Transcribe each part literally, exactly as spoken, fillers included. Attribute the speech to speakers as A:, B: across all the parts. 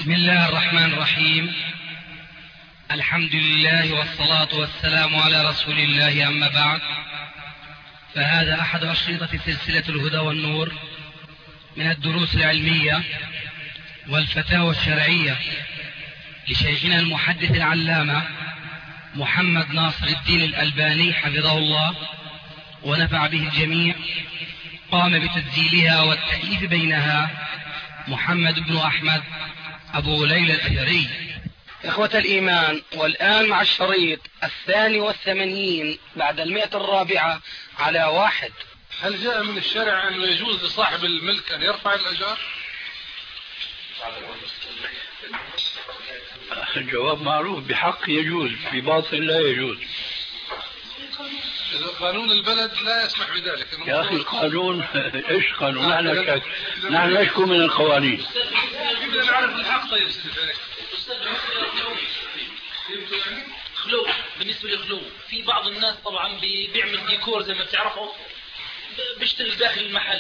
A: بسم الله الرحمن الرحيم. الحمد لله والصلاة والسلام على رسول الله، أما بعد، فهذا أحد أشرطة سلسلة الهدى والنور من الدروس العلمية والفتاوى الشرعية لشيخنا المحدث العلامة محمد ناصر الدين الألباني حفظه الله ونفع به الجميع. قام بتسجيلها والتأليف بينها محمد بن أحمد أبو ليلى الأثري. إخوة الإيمان، والآن مع الشريط الثاني والثمانين بعد المئة الرابعة على واحد.
B: هل جاء من الشرع أنه يجوز لصاحب الملك أن يرفع الأجار؟
C: الجواب معروف، بحق يجوز، بباطل لا يجوز.
B: إذا قانون البلد لا يسمح بذلك.
C: يا أخي القانون إيش قانون؟ نحن شك... نحن نشكو من القوانين.
B: بدنا نعرف الحق. طيب
D: خلو، بالنسبة للخلو في بعض الناس طبعا بيعمل ديكور زي ما بتعرفوا، بيشتغل داخل المحل.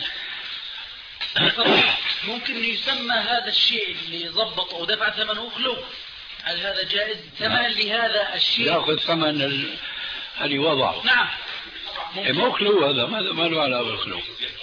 D: ممكن يسمى هذا الشيء اللي ضبطه ودفع ثمنه خلو. هل هذا جائز؟ ثمن لهذا الشيء
C: ياخذ ثمن ال... اللي وضعه.
D: نعم.
C: مو خلو هذا، ما له علاقة بالخلو،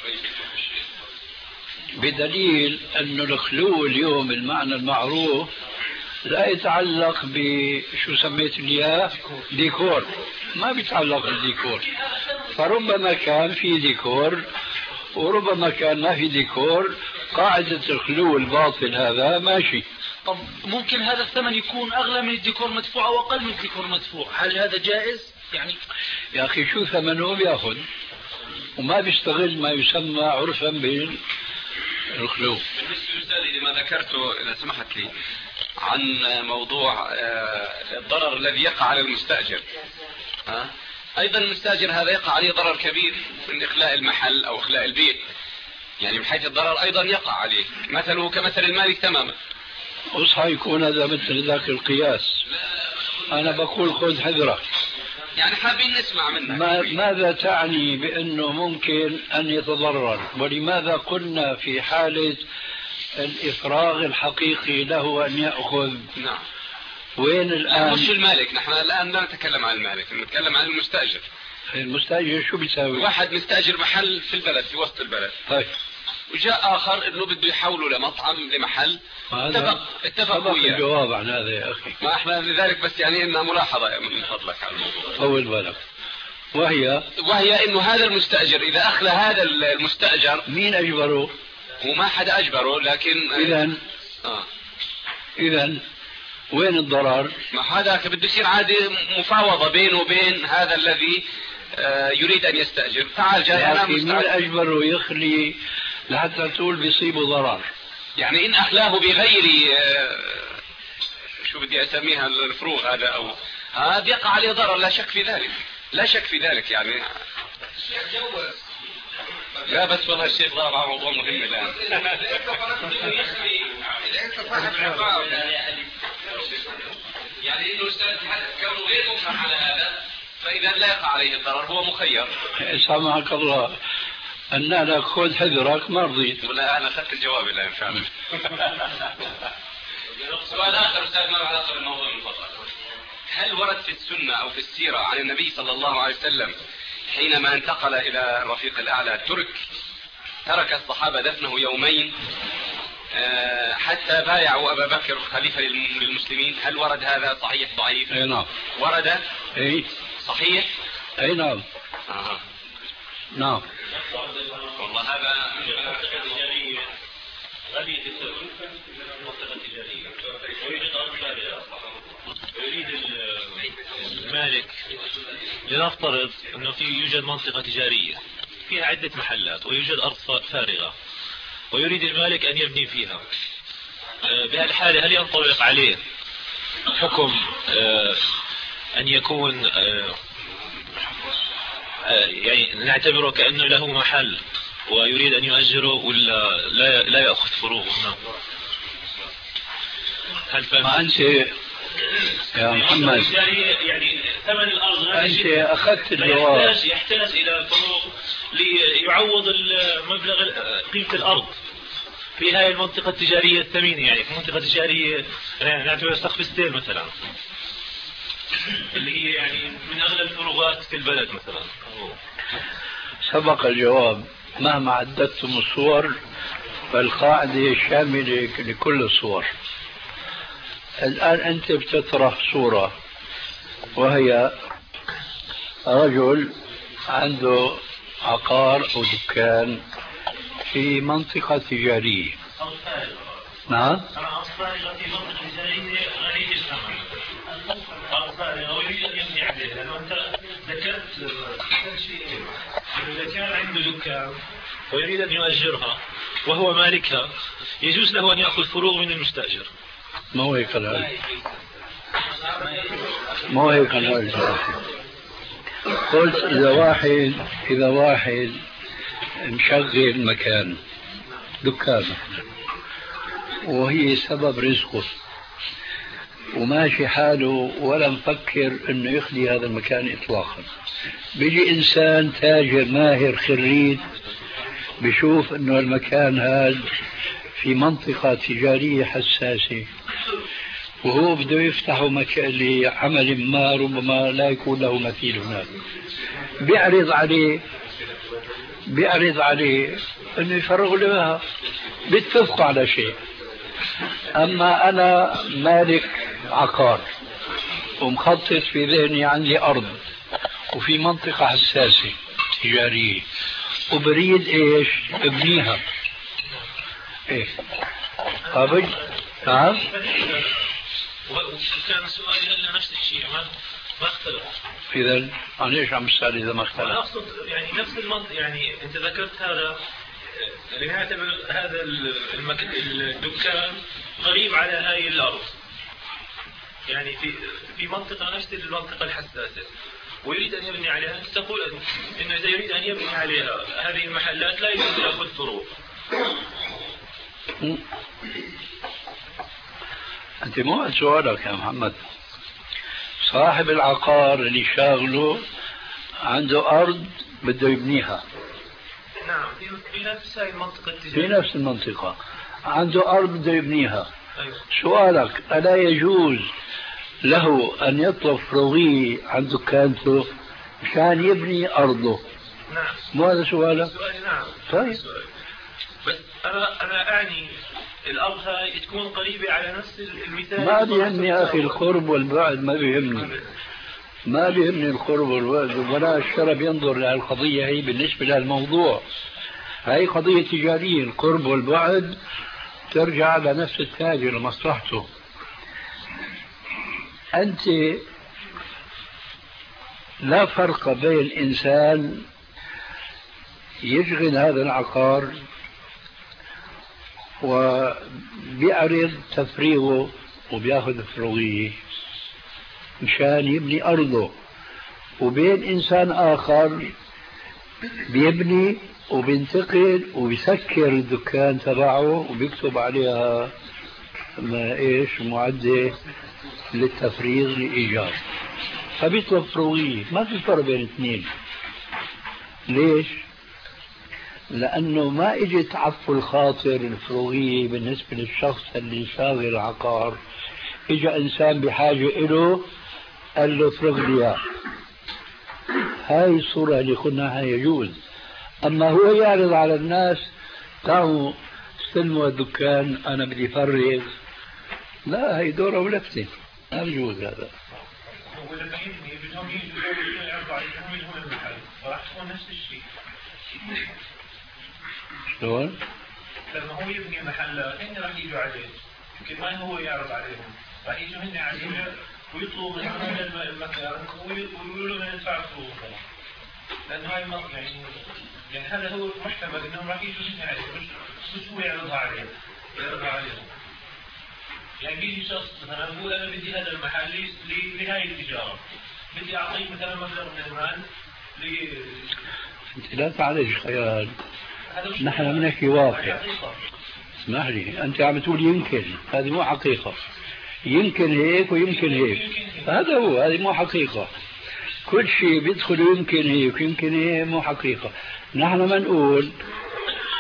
C: بدليل أن الخلو اليوم المعنى المعروف لا يتعلق بشو سميت لي ديكور، ما بيتعلق بالديكور. فربما كان في ديكور وربما كان ما في ديكور. قاعدة الخلو الباطل هذا ماشي.
D: طب ممكن هذا الثمن يكون أغلى من الديكور مدفوع أو أقل من الديكور مدفوع، هل هذا جائز؟ يعني
C: يا أخي شو ثمنه بياخذ وما بيستغل ما يسمى عرفا بالخلو.
E: بالنسبة لأستاذي لما ذكرته إذا سمحت لي عن موضوع الضرر الذي يقع على المستأجر، أيضا المستأجر هذا يقع عليه ضرر كبير من إخلاء المحل أو إخلاء البيت، يعني من حيث الضرر أيضا يقع عليه، مثله كمثل المالك تماما.
C: وصحى يكون هذا مثل ذاك القياس. أنا بقول خذ حذرك،
E: يعني حابين نسمع منك.
C: ما ماذا تعني بأنه ممكن أن يتضرر؟ ولماذا قلنا في حالة الإفراغ الحقيقي له أن يأخذ؟
E: نعم.
C: وين الآن؟
E: مش المالك، نحن الآن لا نتكلم عن المالك، نتكلم عن المستأجر.
C: المستأجر شو بيساوي؟
E: واحد مستأجر محل في البلد، في وسط البلد.
C: طيب.
E: وجاء آخر إنه بده يحوله لمطعم لمحل. اتفق اتفقوا وياه.
C: الجواب عن هذا يا أخي.
E: ما احنا لذلك بس يعني إنها ملاحظة من فضلك على الموضوع.
C: طول بالك. وهي
E: وهي إنه هذا المستأجر إذا أخلى هذا المستأجر،
C: مين أجبره؟
E: وما حدا أجبره، لكن
C: إذا
E: آه.
C: إذا وين الضرر؟
E: ما هذا بده يصير عادي مفاوضة بينه وبين هذا الذي آه يريد أن يستأجر. تعال جاي أنا
C: مين أجبره يخلي لحتى تقول بيصيبه ضرر؟
E: يعني إن أخلاه بغير آه شو بدي أسميها الفروغ هذا أو هذا يقع عليه ضرر، لا شك في ذلك، لا شك في ذلك. يعني لا بس والله الشيخ ضار على موضوع مهم الآن. يعني إنه كونه غير مفهم على هذا، فإذا لا يقع عليه الضرر هو مخير.
C: سامحك الله أن لك خذ حذرك، ما رضيت.
E: ولا أنا أخذت الجواب الآن فعلا. سؤال آخر أستاذ ما له علاقة بالموضوع من فضلك. هل ورد في السنة أو في السيرة عن النبي صلى الله عليه وسلم حينما انتقل إلى الرفيق الأعلى ترك ترك الصحابة دفنه يومين حتى بايعوا أبا بكر خليفة للمسلمين؟ هل ورد هذا صحيح ضعيف؟
C: أي نعم.
E: ورد؟
C: أي
E: صحيح؟
C: أي نعم.
E: آه.
C: نعم.
E: والله هذا
F: هذه التسلسل من المنطقة التجارية ويوجد أرض فارغة. يريد المالك، لنفترض أنه في يوجد منطقة تجارية فيها عدة محلات ويوجد أرض فارغة، ويريد المالك أن يبني فيها. بهالحالة هل ينطبق عليه حكم أن يكون يعني نعتبره كأنه له محل ويريد أن يؤجره، ولا لا لا يأخذ فروغه؟ هل فهم؟
C: ما أنت يا محمد
F: يعني ثمن الأرض
C: أنت أخذت الجواب.
F: يحتاج يحتاج إلى فروغ ليعوض المبلغ قيمة الأرض. في هاي المنطقة التجارية الثمينة، يعني في منطقة تجارية نعتبر سقف ستيل مثلا، اللي هي يعني من أغلى الفروغات في البلد مثلا.
C: سبق الجواب. مهما عددتم الصور فالقاعدة شاملة لكل الصور. الآن أنت بتطرح صورة وهي رجل عنده عقار أو دكان في منطقة تجارية. نعم.
F: أنا أصلا في منطقة تجارية غنية الثمن. أصلا هو يريد أن يبني عليه، لأنه أنت ذكرت شيئين. إذا كان عنده دكان ويريد أن يؤجرها وهو مالكها يجوز له أن يأخذ فروغ من المستأجر.
C: ما هو هيك الآن. ما هو هيك الآن. قلت إذا واحد إذا واحد مشغل مكان دكان وهي سبب رزقه وماشي حاله ولا مفكر انه يخلي هذا المكان اطلاقا، بيجي انسان تاجر ماهر خريج بشوف انه المكان هذا في منطقة تجارية حساسة وهو بده يفتحه مكان لعمل ما ربما لا يكون له مثيل هناك، بيعرض عليه بيعرض عليه انه يفرغ له اياها، بيتفقوا على شيء. اما انا مالك عقار ومخطط في ذهني عندي ارض وفي منطقة حساسة تجارية وبريد ايش ابنيها ايه قابل. نعم.
F: وكان سؤالي هلا نفس الشيء ما ما اختلف.
C: اذا عن ايش عم تسأل اذا ما اختلف؟
F: انا اقصد يعني نفس المنطق، يعني انت ذكرت هذا لنعتبر هذا المك... الدكان غريب على هاي الارض، يعني في في منطقه نفس المنطقه الحساسه ويريد ان يبني عليها. تقول انه اذا يريد ان يبني عليها هذه المحلات لا يجوز ياخذ فروق.
C: انت مو سؤالك يا محمد. صاحب العقار اللي شاغله عنده ارض بده يبنيها.
F: نعم في نفس هاي المنطقة
C: في نفس المنطقة عنده أرض بده يبنيها.
F: أيوة.
C: سؤالك ألا يجوز له أن يطلب فروغية عن دكانته مشان يبني أرضه؟
F: نعم.
C: مو هذا سؤالك؟
F: سؤالي نعم.
C: طيب.
F: بس أنا أنا أعني الأرض هاي تكون قريبة على نفس المثال.
C: ما بيهمني يا أخي القرب والبعد، ما بيهمني ما بيهمني القرب والبعد، ولا الشرع ينظر للقضية هي بالنسبة للموضوع. هاي قضية تجارية، القرب والبعد ترجع على نفس التاجر لمصلحته. أنت لا فرق بين إنسان يشغل هذا العقار وبيعرض تفريغه وبياخذ فروغية مشان يبني أرضه، وبين إنسان آخر بيبني وبينتقل وبيسكر الدكان تبعه وبيكتب عليها ما إيش معدة للتفريغ لإيجار، فبيطلب فروغية. ما في فرق بين الاثنين. ليش؟ لأنه ما إجي تعفو الخاطر الفروغية بالنسبة للشخص اللي شاغل العقار. إجا إنسان بحاجة إله قال له افرغ لي. هاي الصورة اللي قلناها يجوز. أما هو يعرض على الناس تعالوا استلموا الدكان أنا بدي فرغ، لا، هي دورة ولفتة، ما بيجوز هذا.
F: ولما يبني بدهم يجوا يعرضوا عليهم يجوا المحل راح تكون نفس الشيء.
C: شلون؟
F: لما هو يبني محلات هن راح يجوا عليه، يمكن ما هو يعرض عليهم، راح يجوا هن عليه ويطلبوا من المكان ويقولوا لهم ندفع فلوس، لأن هاي يعني يعني هذا هو محتمل إنهم راح يجوا هن عليه، مش مش هو يعرضها عليهم يعرضها عليهم. يعني بيجي شخص مثلا بقول أنا بدي هذا المحل لهاي التجارة، بدي أعطيك مثلا مبلغ من المال ل
C: أنت لا تعالج خيال، نحن بنحكي واقع. اسمح لي، أنت عم تقول يمكن، هذه مو حقيقة. يمكن هيك ويمكن هيك، هذا هو، هذه مو حقيقة. كل شيء بيدخل يمكن هيك ويمكن هيك، مو حقيقة. نحن ما نقول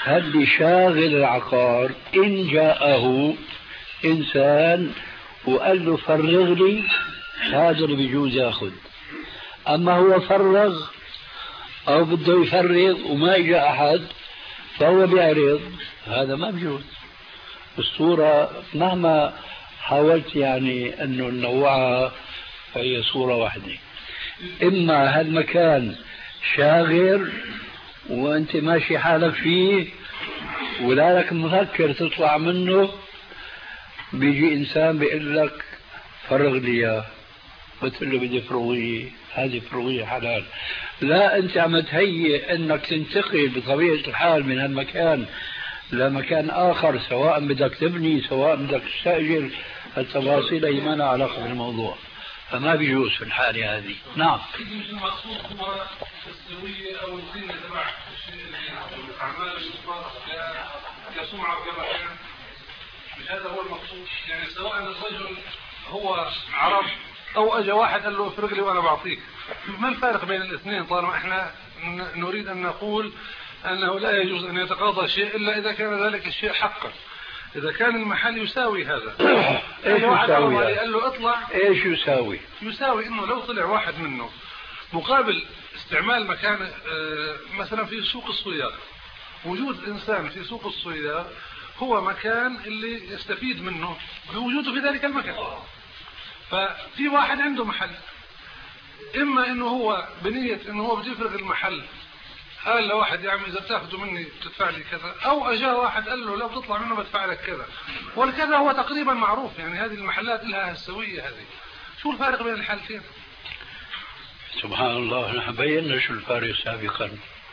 C: هل شاغل العقار إن جاءه إنسان وقال له فرغ لي، هذا اللي بيجوز ياخذ. أما هو فرغ أو بده يفرغ وما إجا أحد فهو بيعرض، هذا ما بيجوز. الصورة مهما حاولت يعني أنه ننوعها فهي صورة واحدة. إما هالمكان شاغر وأنت ماشي حالك فيه ولا لك مفكر تطلع منه، بيجي إنسان بيقول لك فرغ لي إياه، بتقول له بدي فروغية، هذه فروغية حلال. لا، أنت عم تهيئ أنك تنتقل بطبيعة الحال من هالمكان لمكان آخر، سواء بدك تبني سواء بدك تستأجر، التفاصيل هي ما لها علاقة بالموضوع، فما بيجوز في الحالة هذه. نعم.
B: المقصود هو السوية أو الزينة تبع أعمال الأشخاص كسمعة وكمكان، مش هذا هو المقصود؟ يعني سواء الرجل هو عرب أو أجا واحد قال له افرق لي وأنا بعطيك، ما الفارق بين الاثنين طالما احنا نريد أن نقول أنه لا يجوز أن يتقاضى شيء إلا إذا كان ذلك الشيء حقا، إذا كان المحل يساوي هذا.
C: إيش يساوي؟
B: قال له اطلع.
C: إيش يساوي؟
B: يساوي إنه لو طلع واحد منه مقابل استعمال مكان مثلا في سوق الصياد، وجود إنسان في سوق الصياد هو مكان اللي يستفيد منه بوجوده في ذلك المكان. ففي واحد عنده محل، إما إنه هو بنية إنه هو بده يفرغ المحل، قال لواحد يا عم إذا بتاخذوا مني بتدفع لي كذا، أو أجا واحد قال له لو بتطلع منه بدفع لك كذا، والكذا هو تقريبا معروف. يعني هذه المحلات لها السوية هذه. شو الفارق بين الحالتين؟
C: سبحان الله، نحن بينا شو الفارق سابقا.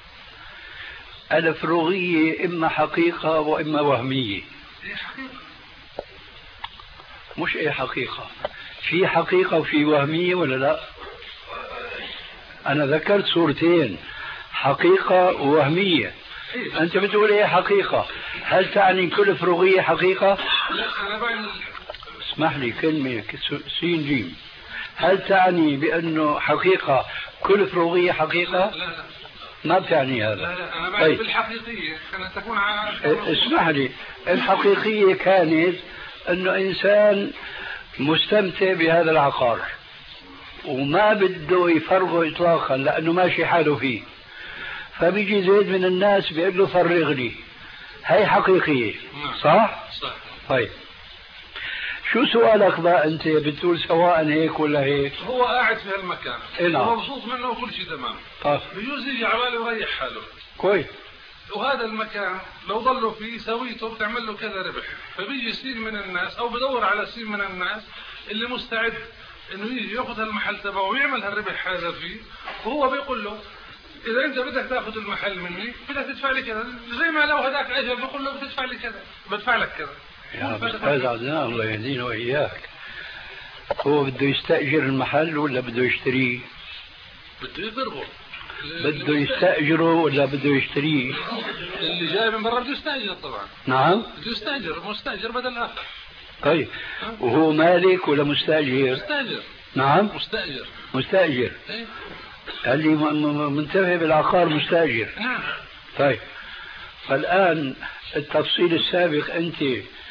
C: الفروغية إما حقيقة وإما وهمية.
B: إيه حقيقة؟
C: مش إيه حقيقة، في حقيقة وفي وهمية ولا لا؟ أنا ذكرت صورتين، حقيقة ووهمية. أنت بتقول إيه حقيقة؟ هل تعني كل فروغية حقيقة؟
B: لا، أنا بعمل.
C: اسمح لي كلمة سين جيم. هل تعني بأنه حقيقة كل فروغية حقيقة؟
B: لا لا
C: ما بتعني هذا.
B: لا لا، أنا بعمل طيب. بالحقيقية أن تكون على.
C: اسمح لي، الحقيقية كانت أنه إنسان مستمتع بهذا العقار وما بده يفرغه إطلاقا لأنه ماشي حاله فيه، فبيجي زيد من الناس بيقول له فرغ لي، هاي حقيقية. صح؟
B: صح.
C: طيب شو سؤالك بقى أنت؟ بتقول سواء هيك ولا هيك؟
B: هو قاعد في هالمكان
C: نعم.
B: هو مبسوط منه وكل شيء تمام.
C: طيب
B: بيجوز يجي على باله ويريح حاله.
C: كويس.
B: وهذا المكان لو ضلوا فيه سويته بتعمل له كذا ربح، فبيجي سين من الناس او بدور على سين من الناس اللي مستعد انه يجي ياخذ هالمحل تبعه ويعمل هالربح هذا فيه، وهو بيقول له اذا انت بدك تاخذ المحل مني بدك تدفع لي كذا، زي ما لو هذاك اجى بيقول له بتدفع لي كذا بدفع لك كذا.
C: يا استاذ عدنان الله يهدينا واياك، هو بده يستاجر المحل ولا بده يشتريه؟
B: بده يضربه.
C: بده يستاجره ولا بده يشتريه؟
B: اللي جاي من برا بده يستاجر طبعا.
C: نعم
B: بده يستاجر، مستاجر بدل اخر.
C: طيب وهو مالك ولا مستاجر؟
B: مستاجر.
C: نعم
B: مستاجر.
C: مستاجر.
B: ايه
C: اللي منتبه بالعقار مستاجر.
B: نعم.
C: طيب فالآن التفصيل السابق أنت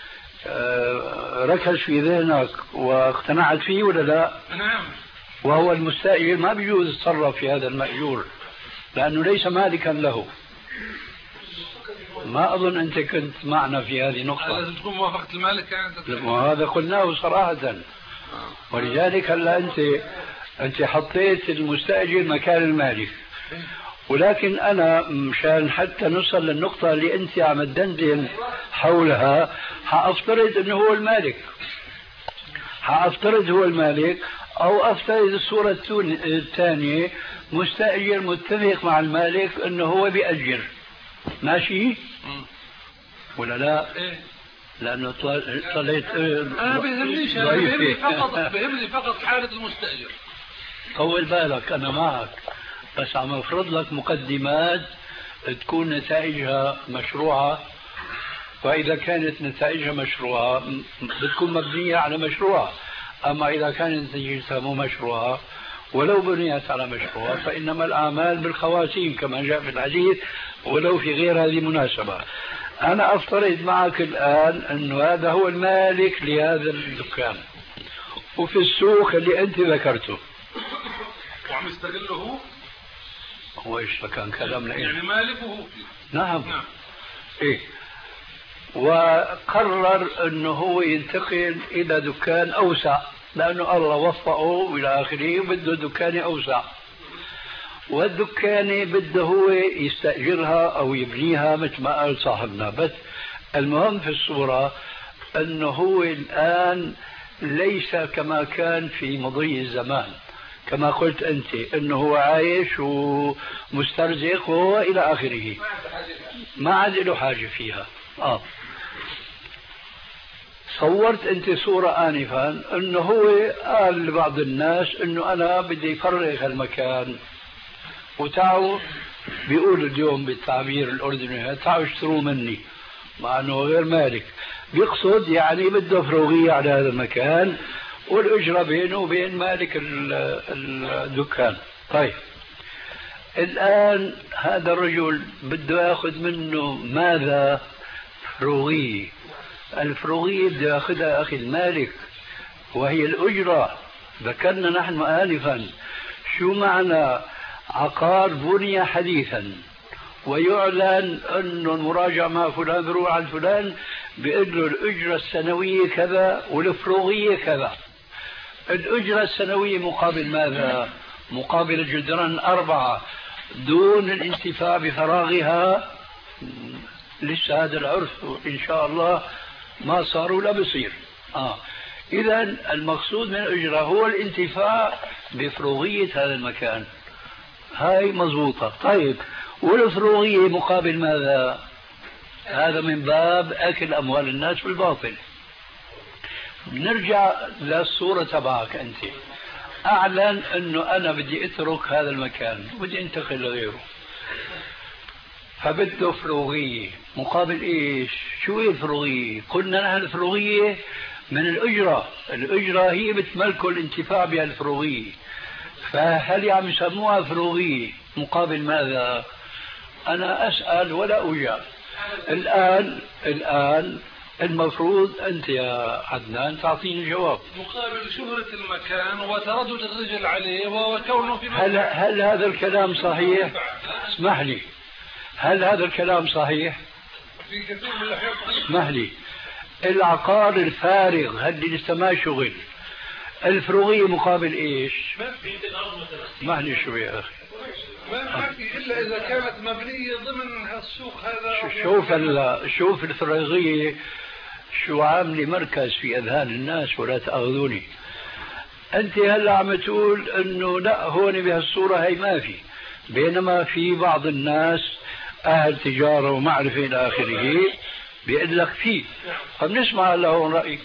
C: ركز في ذهنك واقتنعت فيه ولا لا؟
B: نعم.
C: وهو المستأجر ما بيجوز يتصرف في هذا المأجور لأنه ليس مالكا له. ما أظن أنت كنت معنا في هذه النقطة.
B: لازم تكون موافقة المالك يعني.
C: وهذا قلناه صراحة، ولذلك هلا أنت أنت حطيت المستأجر مكان المالك، ولكن أنا مشان حتى نوصل للنقطة اللي أنت عم تدندن حولها حأفترض أنه هو المالك، حأفترض هو المالك، أو أفترض الصورة الثانية مستأجر متفق مع المالك أنه هو بيأجر. ماشي ولا لا؟ لأنه طلعت
B: أنا بيهمنيش، أنا بيهمني فقط بيهمني فقط حالة المستأجر.
C: طول بالك أنا معك، بس عم أفرض لك مقدمات تكون نتائجها مشروعة، وإذا كانت نتائجها مشروعة بتكون مبنية على مشروع، أما إذا كانت نتيجتها مو مشروعة ولو بنيت على مشروع فإنما الأعمال بالخواتيم كما جاء في الحديث ولو في غير هذه المناسبة. أنا أفترض معك الآن أنه هذا هو المالك لهذا الدكان وفي السوق اللي أنت ذكرته
B: وعم يستغله
C: هو إيش كان كلامنا إيه؟
B: يعني مالك وهو فيه.
C: نعم.
B: نعم
C: إيه. وقرر أنه هو ينتقل إلى دكان أوسع لأنه الله وفقه إلى آخره وبده دكان أوسع، والدكانة بده هو يستأجرها أو يبنيها مثل ما قال صاحبنا. بس المهم في الصورة أنه هو الآن ليس كما كان في مضي الزمان كما قلت أنت أنه هو عايش ومسترزق وهو إلى آخره ما عاد له حاجة فيها. آه. صورت أنت صورة آنفا أنه هو قال لبعض الناس أنه أنا بدي فرغ المكان وتعوا بيقولوا اليوم بالتعبير الأردني تعوا اشتروا مني مع أنه غير مالك، بيقصد يعني بده فروغية على هذا المكان والأجرة بينه وبين مالك الدكان. طيب الآن هذا الرجل بده يأخذ منه ماذا؟ فروغية. الفروغية بده يأخذها أخي المالك وهي الأجرة. ذكرنا نحن آنفا شو معنى عقار بني حديثا ويعلن أنه المراجعة مع فلان بروح عن فلان بيقول له الأجرة السنوية كذا والفروغية كذا. الأجرة السنوية مقابل ماذا؟ مقابل الجدران أربعة دون الانتفاع بفراغها. لسه هذا العرف إن شاء الله ما صار ولا بصير. آه. إذا المقصود من الأجرة هو الانتفاع بفروغية هذا المكان، هاي مضبوطة. طيب والفروغية مقابل ماذا؟ هذا من باب أكل أموال الناس بالباطل. نرجع للصورة تبعك أنت، أعلن أنه أنا بدي أترك هذا المكان بدي أنتقل لغيره، فبده فروغية مقابل إيش؟ شو هي الفروغية؟ قلنا نحن الفروغية من الأجرة، الأجرة هي بتملكه الانتفاع بها الفروغية، فهل عم يسموها فروغية مقابل ماذا؟ أنا أسأل ولا أجاب. الآن الآن المفروض أنت يا عدنان تعطيني جواب.
B: مقابل شهرة المكان وتردد الرجل عليه وكونه في
C: هل, هل هذا الكلام صحيح؟ اسمح لي، هل هذا الكلام صحيح؟
B: في كثير من الأحيان.
C: اسمح لي، العقار الفارغ هل لسه ما شغل الفروغية مقابل إيش؟ اسمح لي شوي يا أخي.
B: ما في إلا إذا كانت مبنية ضمن السوق هذا.
C: شوف شوف الفروغية شو عاملة مركز في أذهان الناس ولا تأخذوني. أنت هلا عم تقول إنه لا هون بهالصورة هي ما في، بينما في بعض الناس أهل تجارة ومعرفة إلى آخره بيقول لك فيه. فبنسمع هلا هون رأيك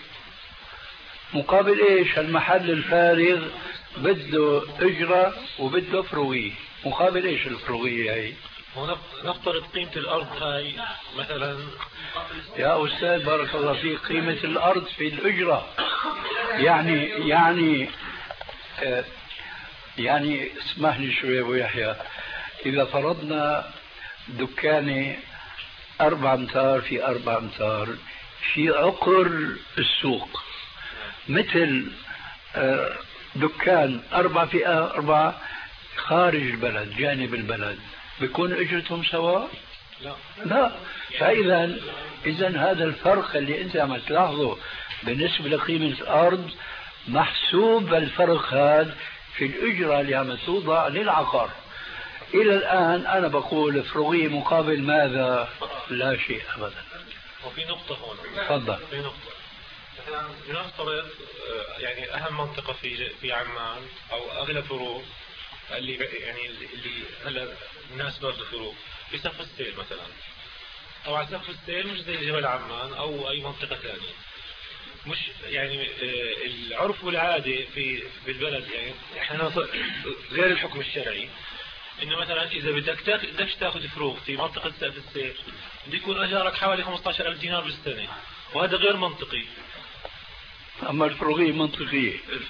C: مقابل إيش؟ المحل الفارغ بده إجرة وبده فروغية مقابل إيش الفروغية هي؟
F: نفترض قيمة الأرض هاي مثلا.
C: يا أستاذ بارك الله فيك، قيمة الأرض في الأجرة يعني يعني آه يعني اسمح لي شوي أبو يحيى، إذا فرضنا دكانة أربع أمتار في أربع أمتار في عقر السوق، مثل آه دكان أربع في أربع خارج البلد جانب البلد، بيكون اجرتهم سواء؟
F: لا
C: لا. فإذا إذا هذا الفرق اللي أنت عم تلاحظه بالنسبة لقيمة الأرض محسوب الفرق هذا في الأجرة اللي عم توضع للعقار. إلى الآن أنا بقول فروغية مقابل ماذا؟ لا شيء أبدا.
F: وفي نقطة هون.
C: تفضل.
F: في نقطة مثلا لنفترض يعني أهم منطقة في في عمان أو أغلى فروق اللي يعني اللي هلا الناس برضه فروق في سقف السيل مثلا، أو على سقف السيل مش زي جبل عمان أو أي منطقة ثانية، مش يعني العرف والعادة في في البلد يعني احنا غير الحكم الشرعي إنه مثلا إذا بدك بدكش تاخذ فروغ في منطقة سقف السيل بده يكون أجارك حوالي خمسة عشر ألف دينار بالسنة، وهذا غير منطقي.
C: أما الفروغية منطقية.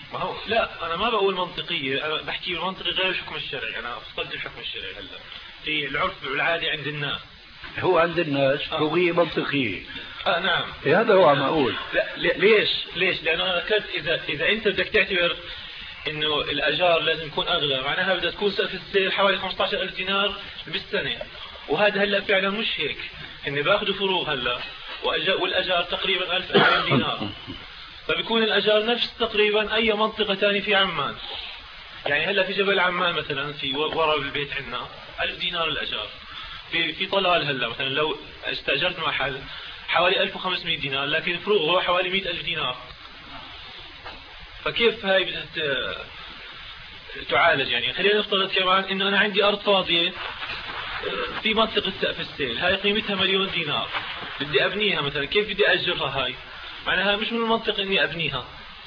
F: ما هو لا أنا ما بقول منطقية، أنا بحكي منطقي غير الحكم الشرعي. أنا فصلت الحكم الشرعي هلا في العرف والعادة عند الناس.
C: هو عند الناس فروغية منطقية.
F: آه نعم.
C: هذا هو عم أقول.
F: لا ليش؟ ليش؟ لأنه أنا ذكرت إذا إذا أنت بدك تعتبر إنه الأجار لازم يكون أغلى، معناها بدها تكون سقف السيل حوالي خمسة عشر ألف دينار بالسنة، وهذا هلا فعلا مش هيك. إني باخذوا فروغ هلا والأجار تقريبا ألف ألفين دينار، فبيكون الأجار نفس تقريبا أي منطقة ثانية في عمان. يعني هلا في جبل عمان مثلا في وراء البيت عندنا ألف دينار الأجار. في في طلال هلا مثلا لو استأجرت محل حوالي ألف وخمسمائة دينار، لكن فروغه حوالي مئة ألف دينار. فكيف هاي بدها تعالج؟ يعني خلينا نفترض كمان إنه أنا عندي أرض فاضية في منطقة سقف السيل، هاي قيمتها مليون دينار، بدي أبنيها مثلا، كيف بدي أجرها؟ هاي معناها مش من المنطق إني أبنيها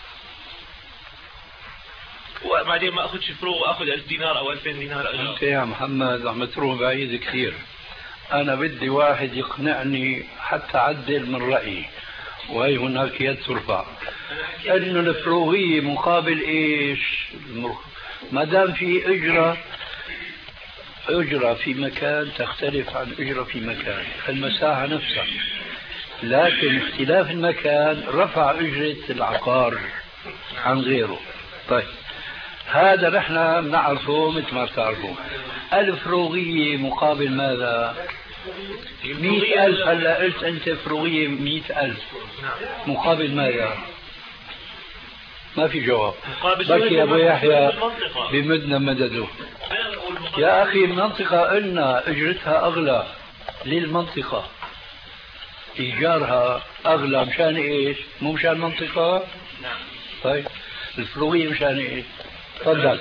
F: وبعدين ما أخذ فروغ وأخذ ألف دينار أو ألفين دينار أجر.
C: أنت يا محمد عم تروح بعيد كثير. أنا بدي واحد يقنعني حتى عدل من رأيي، وهي هناك يد ترفع. إنه الفروغية مقابل إيش؟ ما دام في أجرة، أجرة في مكان تختلف عن أجرة في مكان، المساحة نفسها، لكن اختلاف المكان رفع أجرة العقار عن غيره. طيب هذا نحن بنعرفه مثل ما بتعرفوا. الفروغية مقابل ماذا؟ مئة ألف. هلا قلت أنت فروغية مئة ألف مقابل ماذا؟ ما في جواب. بكي يا أبو يحيى بمدنا مدده. يا أخي المنطقة قلنا أجرتها أغلى للمنطقة، إيجارها أغلى مشان إيش؟ مو مشان المنطقة؟
A: نعم.
C: طيب الفروغية مشان إيش؟ تفضل.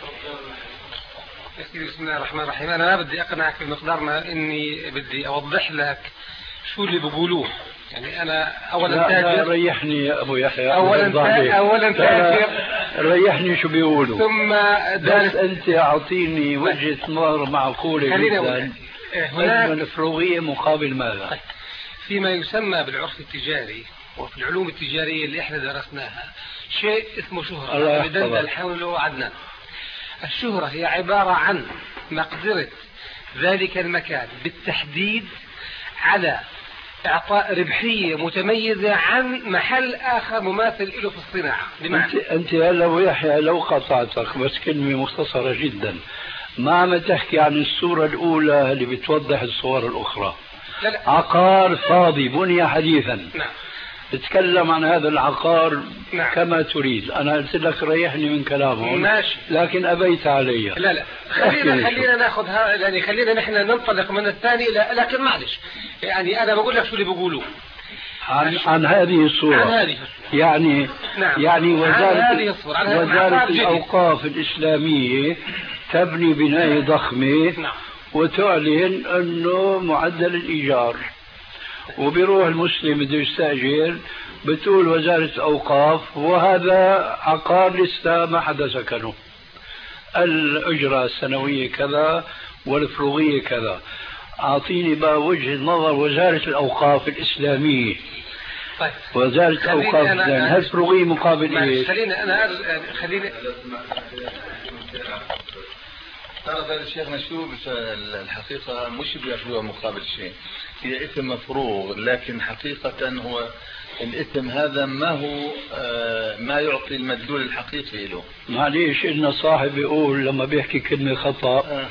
G: بسم الله الرحمن الرحيم. أنا ما بدي أقنعك بمقدار ما إني بدي أوضح لك شو اللي بقولوه. يعني أنا أولا
C: تاجر. ريحني يا أبو يحيى.
G: أولا أولا تاجر.
C: ريحني شو بيقولوا.
G: ثم
C: بس أنت أعطيني وجهة نظر معقولة جدا. هناك الفروغية مقابل ماذا؟
G: فيما يسمى بالعرف التجاري وفي العلوم التجارية اللي احنا درسناها شيء اسمه شهرة بدندل حوله عدنان. الشهرة هي عبارة عن مقدرة ذلك المكان بالتحديد على إعطاء ربحية متميزة عن محل آخر مماثل له في الصناعة.
C: أنت, أنت هلا ويحيى لو قطعتك بس كلمة مختصرة جدا، ما عم تحكي عن الصورة الأولى اللي بتوضح الصور الأخرى.
G: لا لا.
C: عقار فاضي بني حديثا.
G: نعم.
C: تتكلم عن هذا العقار.
G: نعم.
C: كما تريد. أنا قلت لك ريحني من كلامهم.
G: ماشي.
C: لكن أبيت علي.
G: لا لا خلينا خلينا ناخذ يعني خلينا نحن ننطلق من الثاني. لكن معلش يعني أنا بقول لك شو اللي بقولوه
C: عن عن هذه الصورة.
G: عن هذه الصورة.
C: يعني
G: نعم.
C: يعني وزارة
G: عن هذه الصورة. عن
C: وزارة الأوقاف الإسلامية تبني بناية ضخمة.
G: نعم.
C: وتعلن أنه معدل الإيجار، وبيروح المسلم بده يستأجر بتقول وزارة أوقاف وهذا عقار لسه ما حدا سكنه، الأجرة السنوية كذا والفروغية كذا. أعطيني بقى وجهة نظر وزارة الأوقاف الإسلامية.
G: طيب.
C: وزارة الأوقاف الإسلامية هل فروغية مقابل إيه؟
G: خليني أنا خليني
H: تعرف هذا الشيخ مشهور الحقيقة مش بيأخذوها مقابل شيء، هي اسم مفروغ، لكن حقيقة هو الاسم هذا ما هو آه ما يعطي المدلول الحقيقي له.
C: معليش إن صاحب يقول لما بيحكي كلمة خطأ
H: آه.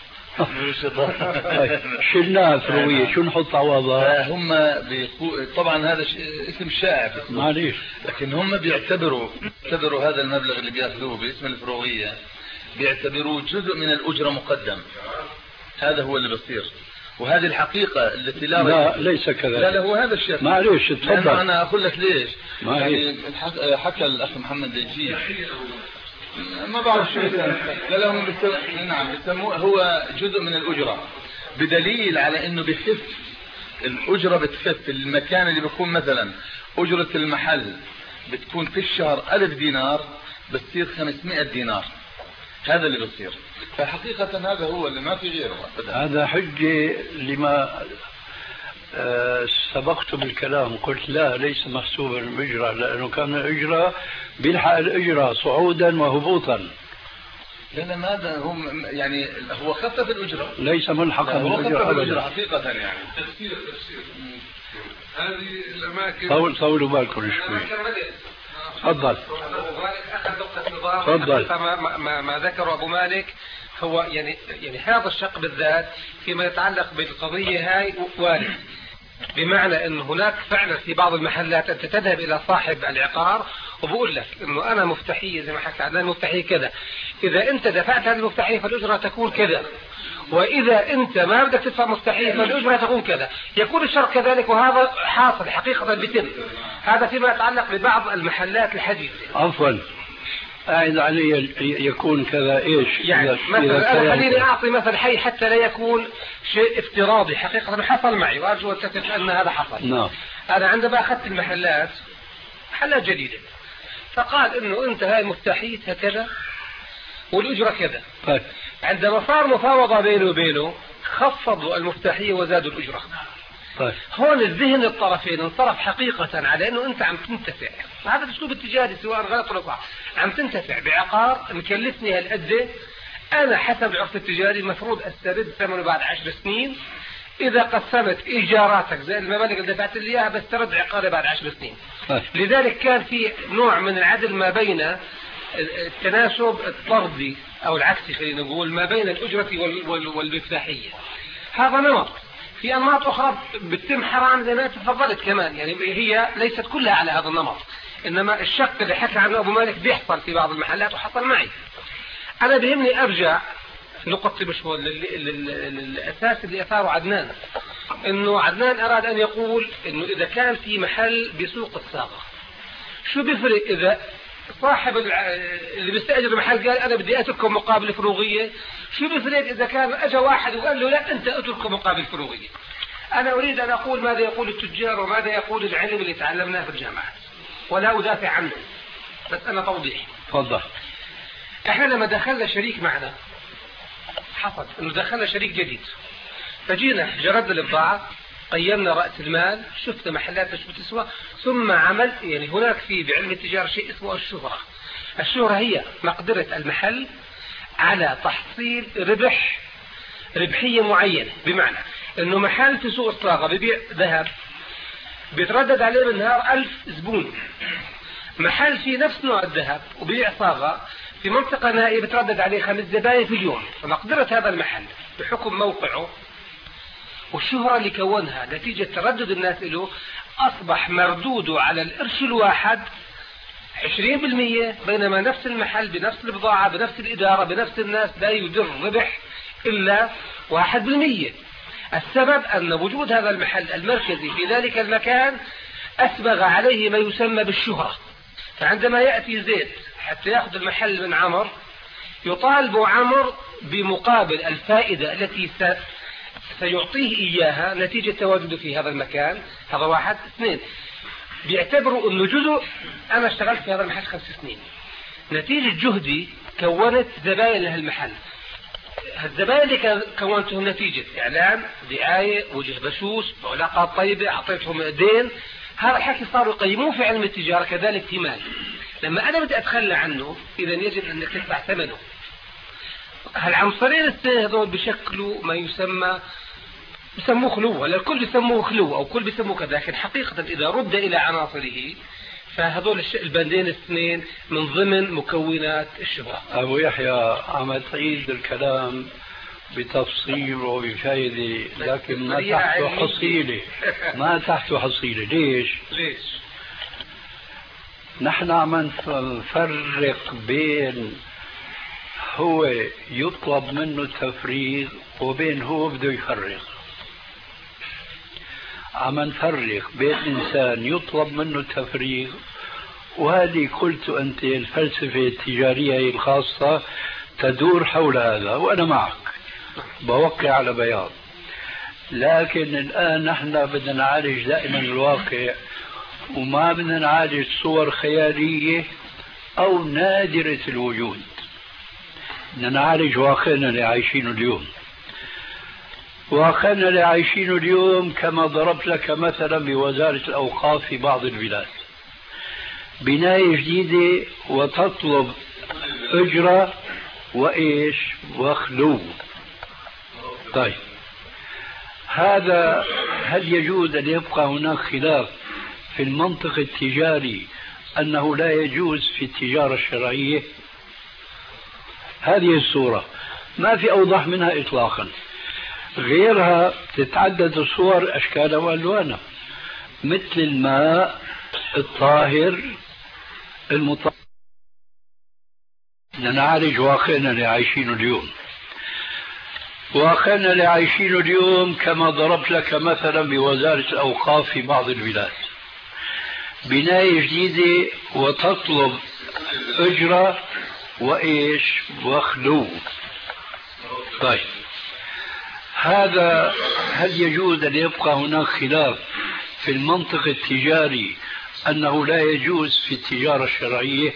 C: شلناها فروية شو نحط عوضها؟
H: هم بيقو... طبعا هذا ش... اسم شائع
C: معليش،
H: لكن هم بيعتبروا بيعتبروا هذا المبلغ اللي بياخذوه باسم الفروية بيعتبروه جزء من الأجرة مقدم. هذا هو اللي بصير، وهذه الحقيقة التي لا
C: لا ليس كذلك.
H: لا لا هو هذا الشيء.
C: معليش تفضل.
H: أنا أقول لك ليش.
C: يعني
H: حكى الأخ محمد دجيج ما بعرف شو لا لا هم بيسموه نعم بيسموه هو جزء من الأجرة، بدليل على إنه بخف الأجرة، بتخف المكان اللي بيكون مثلا أجرة المحل بتكون في الشهر ألف دينار بتصير خمسمائة دينار. هذا اللي بصير. فحقيقة هذا هو اللي ما في غيره.
C: هذا حجة لما أه سبقت بالكلام قلت لا ليس محسوبا الأجرة، لأنه كان الأجرة بيلحق الأجرة صعودا وهبوطا.
H: لأن ماذا هم يعني هو خفف الأجرة
C: ليس ملحقا
H: هو خفف
C: بالأجرة
H: الأجرة
C: أبدا.
H: حقيقة يعني.
B: تفسير تفسير هذه الأماكن
C: طول طولوا بالكم شوي. تفضل تفضل.
G: ما, ما, ما ذكر أبو مالك هو يعني يعني هذا الشق بالذات فيما يتعلق بالقضية هاي وارد، بمعنى أن هناك فعلا في بعض المحلات أنت تذهب إلى صاحب العقار وبقول لك أنه أنا مفتاحية زي ما حكى عدنان مفتاحية كذا، إذا أنت دفعت هذه المفتاحية فالأجرة تكون كذا، وإذا أنت ما بدك تدفع مفتاحية فالأجرة تكون كذا، يكون الشرط كذلك، وهذا حاصل حقيقة بتم. هذا فيما يتعلق ببعض المحلات الحديثة.
C: عفوا أعد علي يكون كذا إيش
G: يعني مثلا أنا خليني أعطي مثل حي حتى لا يكون شيء افتراضي، حقيقة حصل معي وأرجو أن تتفق أن هذا حصل.
C: نعم.
G: أنا عندما أخذت المحلات محلات جديدة فقال إنه أنت هاي مفتاحيتها كذا والأجرة كذا.
C: طيب.
G: عندما صار مفاوضة بينه وبينه خفضوا المفتاحية وزادوا الأجرة.
C: طيب.
G: هون الذهن الطرفين انصرف حقيقة على أنه أنت عم تنتفع، هذا الأسلوب التجاري سواء غلط ولا صح، عم تنتفع بعقار مكلفني هالقد، أنا حسب العرف التجاري مفروض أسترد ثمنه بعد عشر سنين، إذا قسمت إيجاراتك زي المبالغ اللي دفعت لي إياها بسترد عقاري بعد عشر سنين.
C: طيب.
G: لذلك كان في نوع من العدل ما بين التناسب الطردي أو العكسي خلينا نقول ما بين الأجرة والمفتاحية. هذا نمط. في أنماط أخرى بتتم حرام زي ما تفضلت كمان، يعني هي ليست كلها على هذا النمط، إنما الشق اللي حكى عنه أبو مالك بيحصل في بعض المحلات وحصل معي. أنا بيهمني أرجع نقطة بشوي للأساس اللي أثاره عدنان، إنه عدنان أراد أن يقول إنه إذا كان في محل بسوق الصاغة شو بيفرق إذا صاحب اللي بيستأجر المحل قال أنا بدي أتركه مقابل فروغية، شو بيفرق إذا كان أجا واحد وقال له لا أنت أتركه مقابل فروغية. أنا أريد أن أقول ماذا يقول التجار وماذا يقول العلم اللي تعلمناه في الجامعات، ولا أدافع عنه، بس أنا توضيح.
C: تفضل.
G: إحنا لما دخلنا شريك معنا حصل إنه دخلنا شريك جديد، فجينا جردنا البضاعة، قيمنا رأس المال، شفنا محلات شو بتسوى، ثم عمل يعني هناك في بعلم التجارة شيء اسمه الشهرة. الشهرة هي مقدرة المحل على تحصيل ربح ربحية معينة، بمعنى إنه محل في سوق الصاغة ببيع ذهب بيتردد عليه بالنهار ألف زبون، محل في نفس نوع الذهب وبيع صاغة في منطقة نائية بتردد عليه خمس زباين في اليوم، فمقدرة هذا المحل بحكم موقعه والشهرة اللي كونها نتيجة تردد الناس له أصبح مردوده على القرش الواحد عشرين بالمئة، بينما نفس المحل بنفس البضاعة بنفس الإدارة بنفس الناس لا يدر ربح إلا واحد بالمئة. السبب أن وجود هذا المحل المركزي في ذلك المكان أسبغ عليه ما يسمى بالشهرة، فعندما يأتي زيد حتى يأخذ المحل من عمر يطالب عمر بمقابل الفائدة التي سيعطيه إياها نتيجة تواجده في هذا المكان. هذا واحد. اثنين، بيعتبروا أنه جزء أنا اشتغلت في هذا المحل خمس سنين، نتيجة جهدي كونت زبائن لهالمحل، هالزبائن اللي كونتهم نتيجة إعلان دعاية وجه بشوش علاقات طيبة أعطيتهم دين، هذا الحكي صاروا يقيموه في علم التجارة كذلك في مال. لما أنا بدي أتخلى عنه إذا يجب أنك تدفع ثمنه. هالعنصرين الاثنين هذول بشكلوا ما يسمى بسموه خلو، ولا الكل بيسموه خلو أو الكل بيسموه كذا، لكن حقيقة إذا رد إلى عناصره فهذول البندين الاثنين من ضمن مكونات الشبهة.
C: أبو يحيى عم تعيد الكلام بتفصيل وبفائدة، لكن ما تحته حصيلة ما تحته حصيلة. ليش؟
G: ليش؟
C: نحن عم نفرق بين هو يطلب منه التفريغ وبين هو بده يفرغ. عم نفرق بين إنسان يطلب منه التفريغ، وهذه قلت أنت الفلسفة التجارية الخاصة تدور حول هذا، وأنا معك بوقع على بياض. لكن الآن نحن بدنا نعالج دائما الواقع، وما بدنا نعالج صور خيالية أو نادرة الوجود، بدنا نعالج واقعنا اللي عايشينه اليوم. واقعنا اللي عايشينه اليوم كما ضربت لك مثلا بوزارة الأوقاف في بعض البلاد، بناية جديدة وتطلب أجرة وإيش وخلو. طيب هذا هل يجوز أن يبقى هناك خلاف في المنطق التجاري أنه لا يجوز في التجارة الشرعية؟ هذه الصورة ما في أوضح منها إطلاقا. غيرها تتعدد الصور أشكالها وألوانها، مثل الماء الطاهر المطهر. نعالج واقعنا اللي عايشينه اليوم. واقعنا اللي عايشينه اليوم كما ضربت لك مثلا بوزارة الأوقاف في بعض البلاد، بناية جديدة وتطلب أجرة وإيش وخلو. طيب هذا هل يجوز أن يبقى هناك خلاف في المنطق التجاري أنه لا يجوز في التجارة الشرعية؟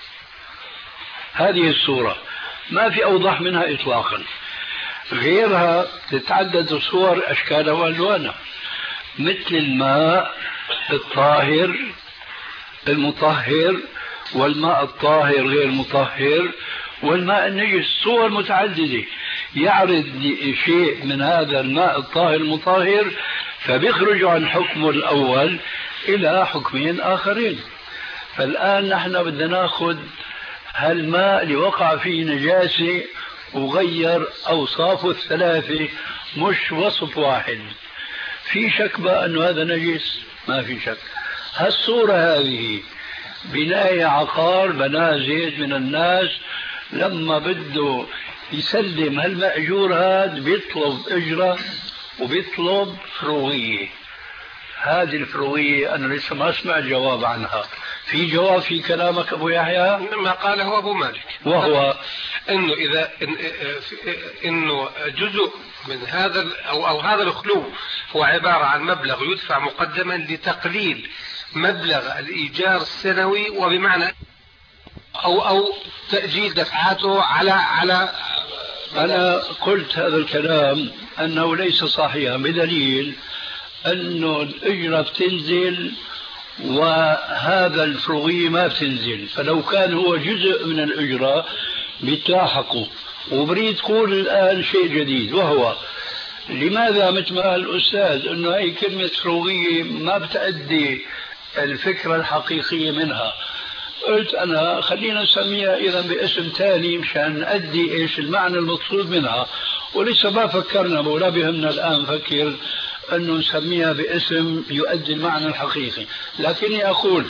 C: هذه الصورة ما في أوضح منها إطلاقا. غيرها تتعدد الصور أشكالها وألوانها، مثل الماء الطاهر المطهر والماء الطاهر غير مطهر والماء النجس. صور متعددة يعرض شيء من هذا الماء الطاهر المطهر فبيخرج عن حكمه الأول إلى حكمين آخرين. فالآن نحن بدنا ناخذ هالماء اللي وقع فيه نجاسة وغير أوصافه الثلاثة، مش وصف واحد. في شك بقى أنه هذا نجس؟ ما في شك. هالصورة هذه بناية عقار بناه زيد من الناس، لما بده يسلم هالمأجور هذا بيطلب أجرة وبيطلب فروغية. هذه الفروغية أنا لسه ما أسمع جواب عنها. في جواب في كلامك أبو يحيى؟
G: ما قاله أبو مالك،
C: وهو
G: إنه إذا إن إنه جزء من هذا أو أو هذا الخلو هو عبارة عن مبلغ يدفع مقدما لتقليل مبلغ الإيجار السنوي، وبمعنى أو أو تأجيل دفعاته على على
C: أنا قلت هذا الكلام أنه ليس صحيحا، بدليل أنه الأجرة بتنزل وهذا الفروغية ما بتنزل، فلو كان هو جزء من الأجرة بيتلاحقوا. وبريد تقول الآن شيء جديد، وهو لماذا مثل ما قال الأستاذ أنه هي كلمة فروغية ما بتأدي الفكرة الحقيقية منها. قلت أنا خلينا نسميها إذا باسم ثاني مشان نأدي إيش المعنى المقصود منها، ولسه ما فكرنا ولا بهمنا الآن نفكر أنه نسميها باسم يؤدي المعنى الحقيقي. لكني أقول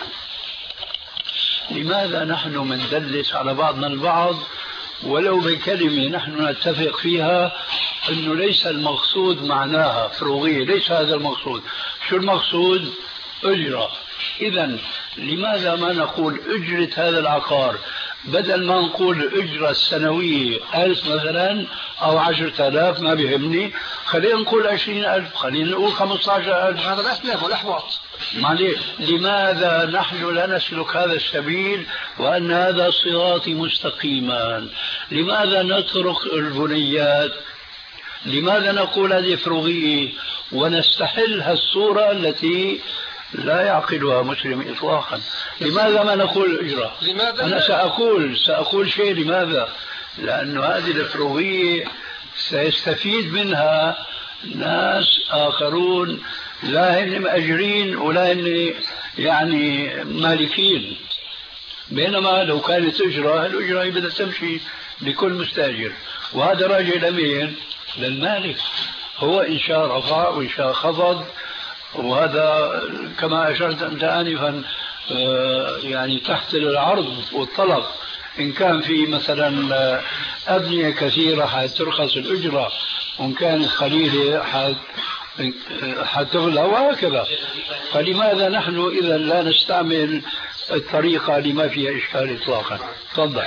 C: لماذا نحن مندلس على بعضنا البعض ولو بكلمة نحن نتفق فيها أنه ليس المقصود معناها فروغية، ليس هذا المقصود. شو المقصود؟ أجرة. إذن لماذا ما نقول أجرة هذا العقار، بدل ما نقول الأجرة السنوية ألف مثلا أو عشرة آلاف ما بيهمني، خلينا نقول عشرين ألف، خلينا نقول خمسة عشر ألف.
G: هذا الأسلام والأحواط.
C: لماذا نحن لا نسلك هذا السبيل وأن هذا صراطي مستقيما؟ لماذا نترك البنيات؟ لماذا نقول هذه فروغية ونستحل هالصورة التي لا يعقلها مسلم إطلاقا؟ لماذا ما نقول الإجراء؟ أنا سأقول سأقول شيء. لماذا؟ لأن هذه الفروغية سيستفيد منها ناس آخرون لا هن مأجرين ولا هن يعني مالكين، بينما لو كانت أجرة الأجرة بدها تمشي لكل مستاجر، وهذا راجع لمين؟ للمالك. هو إن شاء رفع وإن شاء خفض، وهذا كما أشرت أنت آنفا يعني تحت العرض والطلب. إن كان في مثلا أبنية كثيرة حترخص الأجرة، وإن كانت قليلة حتغلى، وهكذا. فلماذا نحن إذا لا نستعمل الطريقة لما فيها إشكال إطلاقا؟ تفضل.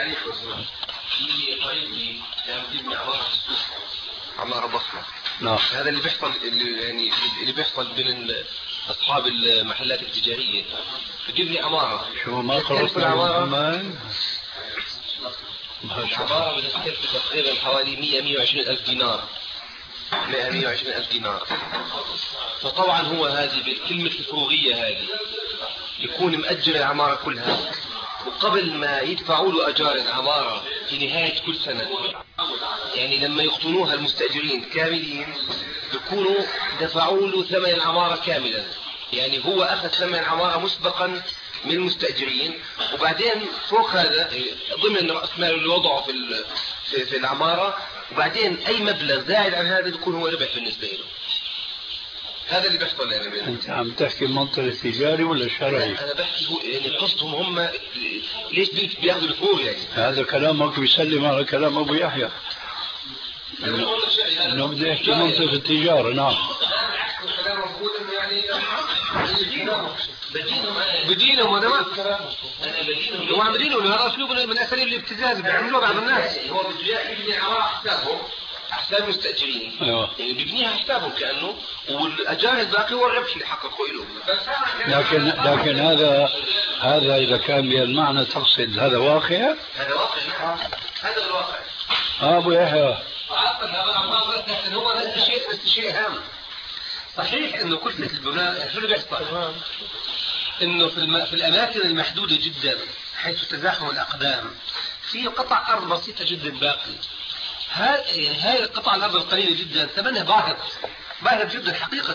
I: عمارة ضخمة.
C: نعم.
I: هذا اللي بيحصل اللي يعني اللي بيحصل بين أصحاب المحلات التجارية، بتبني عمارة.
C: شو ما خلصنا
I: العمارة؟
C: ما
I: عمارة بتكلف تقريبا حوالي مئة مئة وعشرين ألف دينار. مئة وعشرين ألف دينار. فطبعا هو هذه بكلمة الفروغية هذه يكون مأجر العمارة كلها، وقبل ما يدفعوا له أجار العمارة في نهاية كل سنة، يعني لما يقطنوها المستأجرين كاملين يكونوا دفعوا له ثمن العمارة كاملا، يعني هو أخذ ثمن العمارة مسبقا من المستأجرين، وبعدين فوق هذا ضمن رأس ماله اللي وضعه في في, في العمارة، وبعدين أي مبلغ زائد عن هذا يكون هو ربح بالنسبة له. هذا اللي بيحصل يعني.
C: أنت عم تحكي منطق تجاري ولا شرعي؟
I: أنا بحكي يعني قصتهم هم ليش بياخذوا الفور يعني.
C: هذا كلامك بيسلم على كلام أبو يحيى إنه بدي أحكي منطق التجارة. نعم.
G: بدينهم ولا ما؟ هو عم بدينهم، هذا أسلوب من أساليب الابتزاز بيعملوه بعض الناس.
I: هو يبني عمارة حسابهم أحساب المستأجرين،
C: أيوة.
I: يعني بيبنيها حسابهم كأنه، والأجار الباقي هو الربح اللي حققوا له.
C: لكن لكن هذا هذا إذا كان بالمعنى تقصد هذا واقع؟
I: هذا واقع. نعم. هذا الواقع.
C: أبو يحيى.
G: هو نفس الشيء نفس الشيء هام. صحيح إنه كلفة البناء شو اللي بيحصل؟ إنه في, الم... في الأماكن المحدودة جدا حيث تزاحم الأقدام في قطع أرض بسيطة جدا باقي. هاي هاي القطع الأرض القليلة جدا ثمنها باهظ باهظ جدا حقيقة.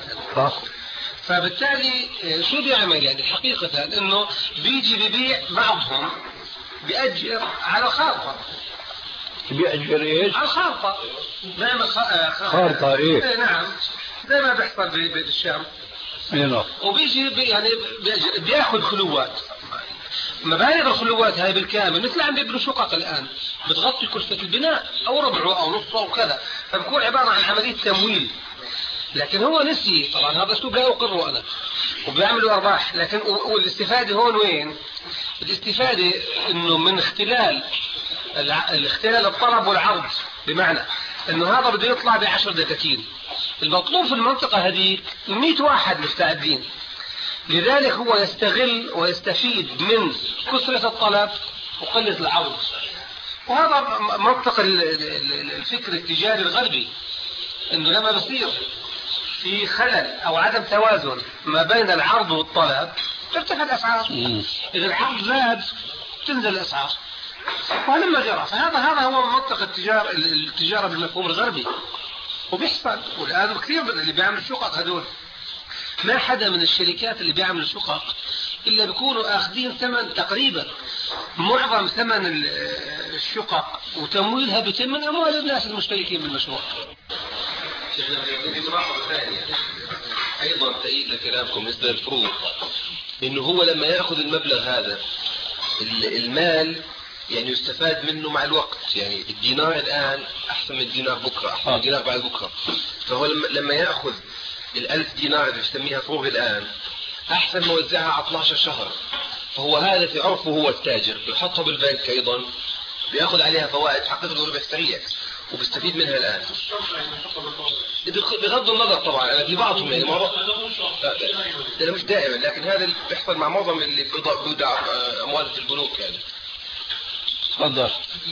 G: فبالتالي شو بيعمل يعني حقيقة إنه بيجي ببيع بعضهم بيأجر على خارطة.
C: بيأجر إيش؟
G: على خارطة. بيعمل
C: خارطة إيه؟
G: إيه نعم. زي ما بيحصل بالشام.
C: ايه.
G: وبيجي بي يعني بياخذ خلوات، مبالغ الخلوات هاي بالكامل مثل عم بيبنوا شقق الان بتغطي كلفة البناء او ربعه او نصه او كذا، فبكون عبارة عن عملية تمويل. لكن هو نسي طبعا هذا اسلوب لا اقره انا، وبيعملوا ارباح. لكن والاستفادة هون وين؟ الاستفادة انه من اختلال الاختلال الطلب والعرض، بمعنى انه هذا بده يطلع بعشر دكاكين، المطلوب في المنطقة هذه مئة واحد مستعدين، لذلك هو يستغل ويستفيد من كثرة الطلب وقلة العرض. وهذا منطق الفكر التجاري الغربي، انه لما بصير في خلل او عدم توازن ما بين العرض والطلب ترتفع الاسعار، اذا العرض زاد تنزل الاسعار، وهذا ما جرى. فهذا هذا هو منطق التجارة التجارة بالمفهوم الغربي، وبيحصل. والآن كثير اللي بيعمل شقق هذول ما حدا من الشركات اللي بيعمل شقق إلا بيكونوا آخذين ثمن تقريبا معظم ثمن الشقق وتمويلها بيتم من أموال الناس المشتركين بالمشروع.
I: أيضا تأييد لكلامكم بالنسبة للفروض، إنه هو لما يأخذ المبلغ هذا المال يعني يستفاد منه مع الوقت، يعني الدينار الآن أحسن من الدينار بكرة، أحسن من الدينار بعد بكرة. فهو لما يأخذ الألف دينار اللي يسميها فروغ الآن أحسن ما يوزعها على اثني عشر شهر. فهو هذا في عرفه هو التاجر بيحطها بالبنك أيضا بيأخذ عليها فوائد حقق له ربح سريع وبيستفيد منها الآن. بغض النظر طبعا أنا في بعضهم يعني معظم لا مش دائما، لكن هذا اللي بيحصل مع معظم اللي بيودع أموال في البنوك يعني.
C: تفضل.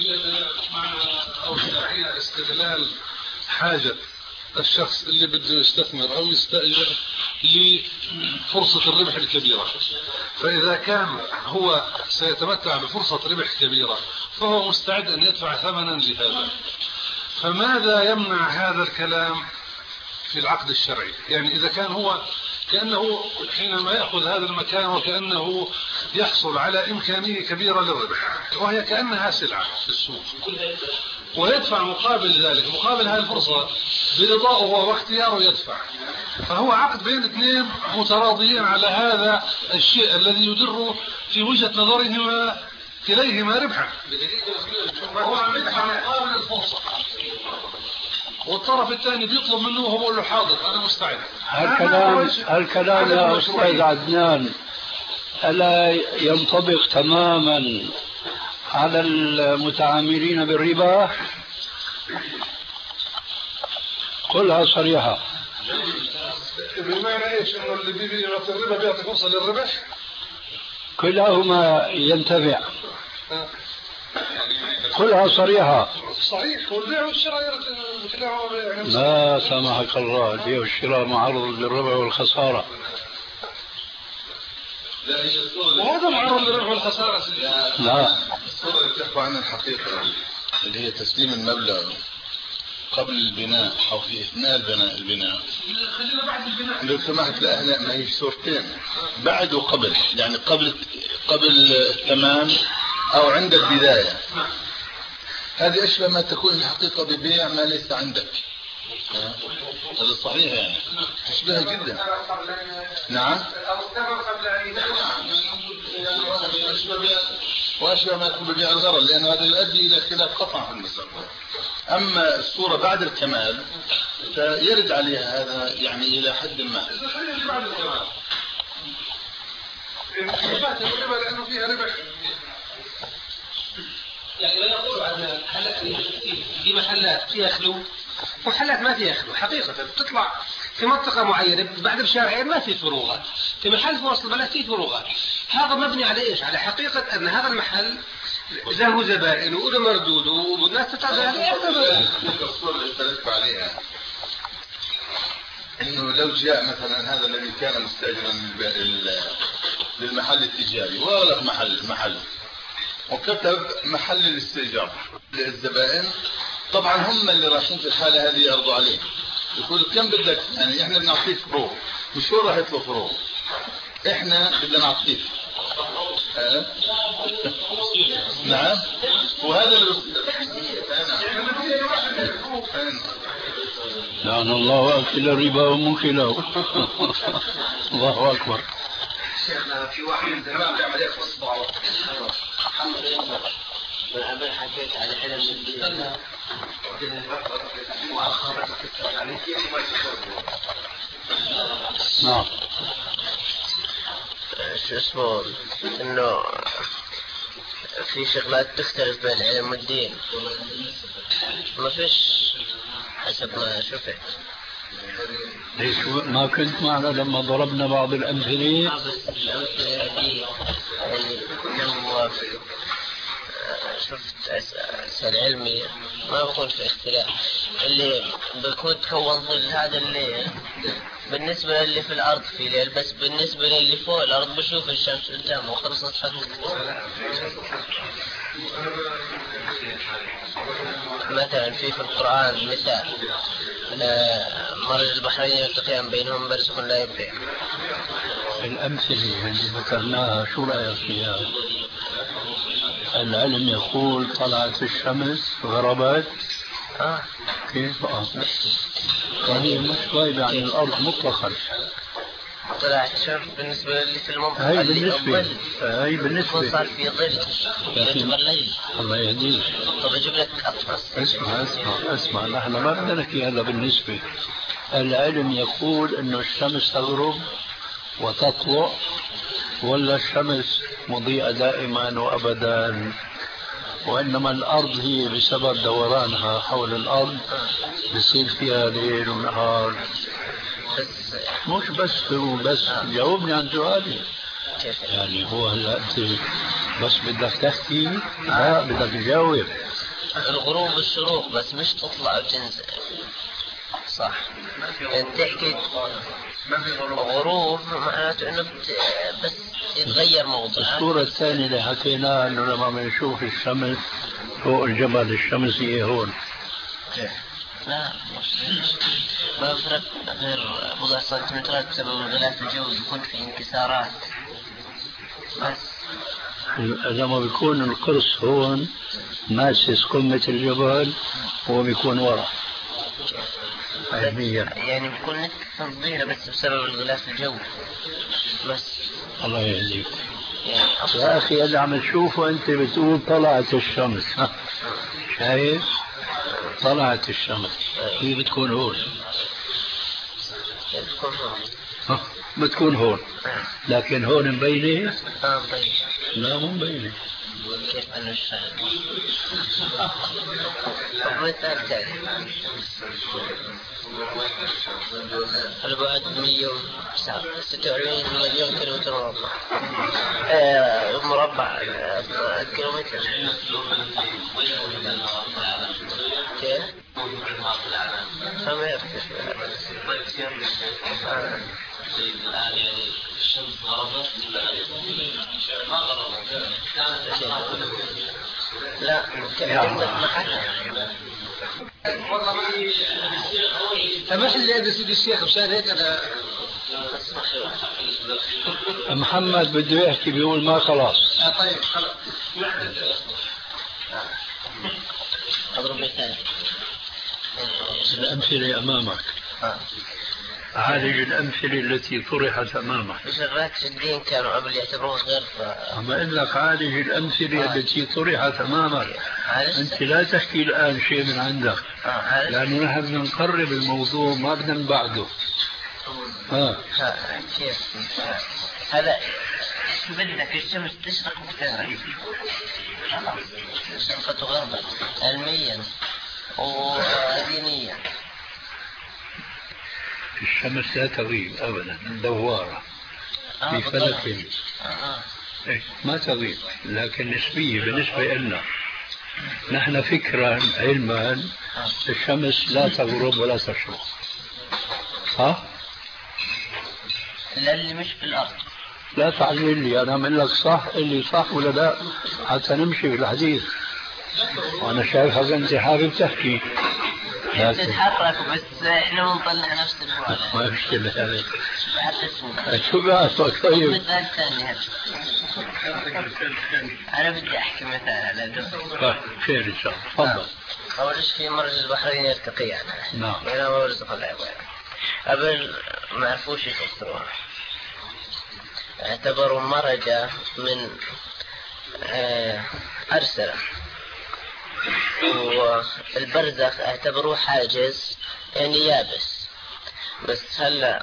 B: أو هي استغلال حاجة الشخص اللي بده يستثمر أو يستأجر لفرصة الربح الكبيرة، فإذا كان هو سيتمتع بفرصة ربح كبيرة فهو مستعد أن يدفع ثمنا لهذا. فماذا يمنع هذا الكلام في العقد الشرعي؟ يعني إذا كان هو كأنه حينما يأخذ هذا المكان وكأنه يحصل على إمكانية كبيرة للربح، وهي كأنها سلعة في السوق، ويدفع مقابل ذلك مقابل هذه الفرصة برضاه واختياره يدفع، فهو عقد بين اثنين متراضيين على هذا الشيء الذي يدر في وجهة نظرهما كليهما ربحا، فهو عم يدفع مقابل الفرصة، والطرف الثاني بيطلب منه وهو بيقول له حاضر أنا مستعد.
C: هالكلام هالكلام يا أستاذ عدنان ألا ينطبق تماما على المتعاملين بالربا؟ قلها صريحة.
B: بمعنى ايش؟ انه اللي بيعطي الربا بيعطي فرصة للربح؟
C: كلاهما ينتفع. كلها صريحة.
B: صحيح، والبيع والشراء يعني
C: لا سامحك الله، البيع والشراء معرض للربح والخسارة.
B: وهذا معرض للربح والخسارة.
C: لا،
H: الصورة اللي بتحكوا عنها الحقيقة اللي هي تسليم المبلغ قبل البناء أو في أثناء البناء البناء
B: خلينا بعد البناء
H: لو سمحت. لا لا، ما هي صورتين، بعد وقبل، يعني قبل قبل التمام أو عند البداية. هذه أشبه ما تكون الحقيقة ببيع ما ليس عندك. هذا صحيح، يعني تشبه جدا. نعم، وأشبه ما يكون ببيع الغرر، لأن هذا يؤدي إلى خلاف قطع في المستقبل. أما الصورة بعد الكمال فيرد عليها هذا يعني إلى حد ما.
B: لأنه فيها ربح.
G: يعني لا يقول عن في محلات فيها خلو ومحلات ما فيها خلو. حقيقة بتطلع في منطقة معينة بعد الشارعين ما في فروغات، في محل في وسط البلد في فروغات. هذا مبني على ايش؟ على حقيقة ان هذا المحل له زبائن وله مردود والناس تتعامل عليه.
H: الصورة اللي اختلفت عليها انه لو جاء مثلا هذا الذي كان مستاجرا للمحل التجاري واغلق محل محل وكتب محل الاستئجار للزبائن، طبعا هم اللي رايحين في الحالة هذه يرضوا عليه، يقول كم بدك، يعني احنا بنعطيك فروغ، مش هو راح يطلب فروغ، احنا بدنا نعطيك. أه؟ نعم، وهذا اللي
C: لعن الله أكل الربا وموكله. الله أكبر.
I: شيخنا في واحد من زمان بيعمل هيك بصبعه. من قبل حكيت على علم الدين
C: نعم.
I: شو اسمه انه في شغلات تختلف بين العلم والدين، ما فيش حسب ما شفت.
C: ليش ما كنت معنا لما ضربنا بعض الأمثلة؟
I: بس الأمثلة دي يعني لو شفت أسئلة علمية ما بكون في اختلاف، اللي بكون تكون ظل هذا الليل بالنسبة للي في الأرض في ليل، بس بالنسبة للي فوق الأرض بشوف الشمس قدامه وخلصت حقه. مثلا في في القرآن مثال مرج البحرين يلتقيان بينهم برزخ لا يبغي.
C: الأمثلة اللي ذكرناها شو رأيك فيها؟ العلم يقول طلعت الشمس غربت.
I: آه.
C: كيف؟ آه. فهي مش غايبة عن الأرض مطلقا.
I: طلعت شمس بالنسبة للي في المنطقة.
C: هاي بالنسبة هاي بالنسبة
I: صار في ظل يعتبر ليل.
C: الله يهديك.
I: طب أجيب لك أطفال.
C: اسمع اسمع اسمع، نحن ما بدنا نحكي هذا بالنسبة. العلم يقول إنه الشمس تغرب وتطلع، ولا الشمس مضيئة دائما وأبدا، وإنما الأرض هي بسبب دورانها حول الأرض بصير فيها ليل ونهار. مش بس بس جاوبني عن سؤالي. يعني هو هلا أنت بس بدك تحكي؟ لا، بدك تجاوب.
I: الغروب والشروق بس مش تطلع وتنزل، صح؟ انت تحكي غروب معناته انه بس يتغير موضوع.
C: الصورة الثانية اللي حكيناها انه لما بنشوف الشمس فوق الجبل الشمس هي هون.
I: لا ما بفرق غير بضع سنتيمترات بسبب غلاف الجو، يكون في انكسارات بس.
C: لما بيكون القرص هون ماسس قمة الجبل هو بيكون ورا علميا،
I: يعني بيكون نكسر صغيرة بس بسبب الغلاف الجو بس.
C: الله يهديك يا أخي. اللي عم تشوفه أنت بتقول طلعت الشمس، شايف؟ طلعت الشمس هي بتكون هون، بتكون هون، لكن هون مبينة؟ لا مو مبينة.
J: كيف أنا مش فاهم؟ مثال البعد مية وستة وأربعين مليون كيلومتر مربع. آه مربع آه كيلومتر. كيف؟ فما الآن يعني الشمس غربت ما غربت لا
G: سمح لي يا سيدي الشيخ مشان هيك انا
C: محمد بده يحكي بيقول ما خلاص.
G: آه طيب خلاص.
J: اضرب مثال.
C: الأمثلة أمامك. عالج الأمثلة التي طرحت أمامك.
J: شغلات الدين كانوا قبل يعتبروها غير ف...
C: أما أقول لك عالج الأمثلة آه. التي طرحت أمامك. أنت لا تحكي الآن شيء من عندك.
J: آه.
C: لأنه نحن بدنا نقرب الموضوع ما بدنا نبعده.
J: ها. ها. كيف؟ هذا بدك الشمس تشرق وتغرب. خلاص. الشمس وغربت علميا ودينيا.
C: الشمس لا تغيب أبدا دوارة
J: آه
C: في فلك
J: آه.
C: إيه ما تغيب لكن نسبية بالنسبة لنا نحن فكرا علما
J: آه.
C: الشمس لا تغرب ولا تشرق. ها؟
J: لا اللي مش في الأرض.
C: لا تعلل لي أنا من لك صح اللي صح ولا لا حتى نمشي في الحديث. وأنا شايفك أنت حابب تحكي
J: تتحرك بس احنا بنطلع نفس الوضع.
C: ما مشكلة هذه.
J: بعد اسمه.
C: شو بعرفك طيب؟
J: مثال ثاني هذا. أنا بدي أحكي مثال على ده.
C: طيب خير إن شاء الله. تفضل.
J: أول شيء في مرج البحرين يلتقيان.
C: نعم.
J: هنا مرج البحرين. قبل ما عرفوش يفسروها. اعتبروا مرجة من أرسلة. والبرزخ اعتبروه حاجز يعني يابس. بس هلا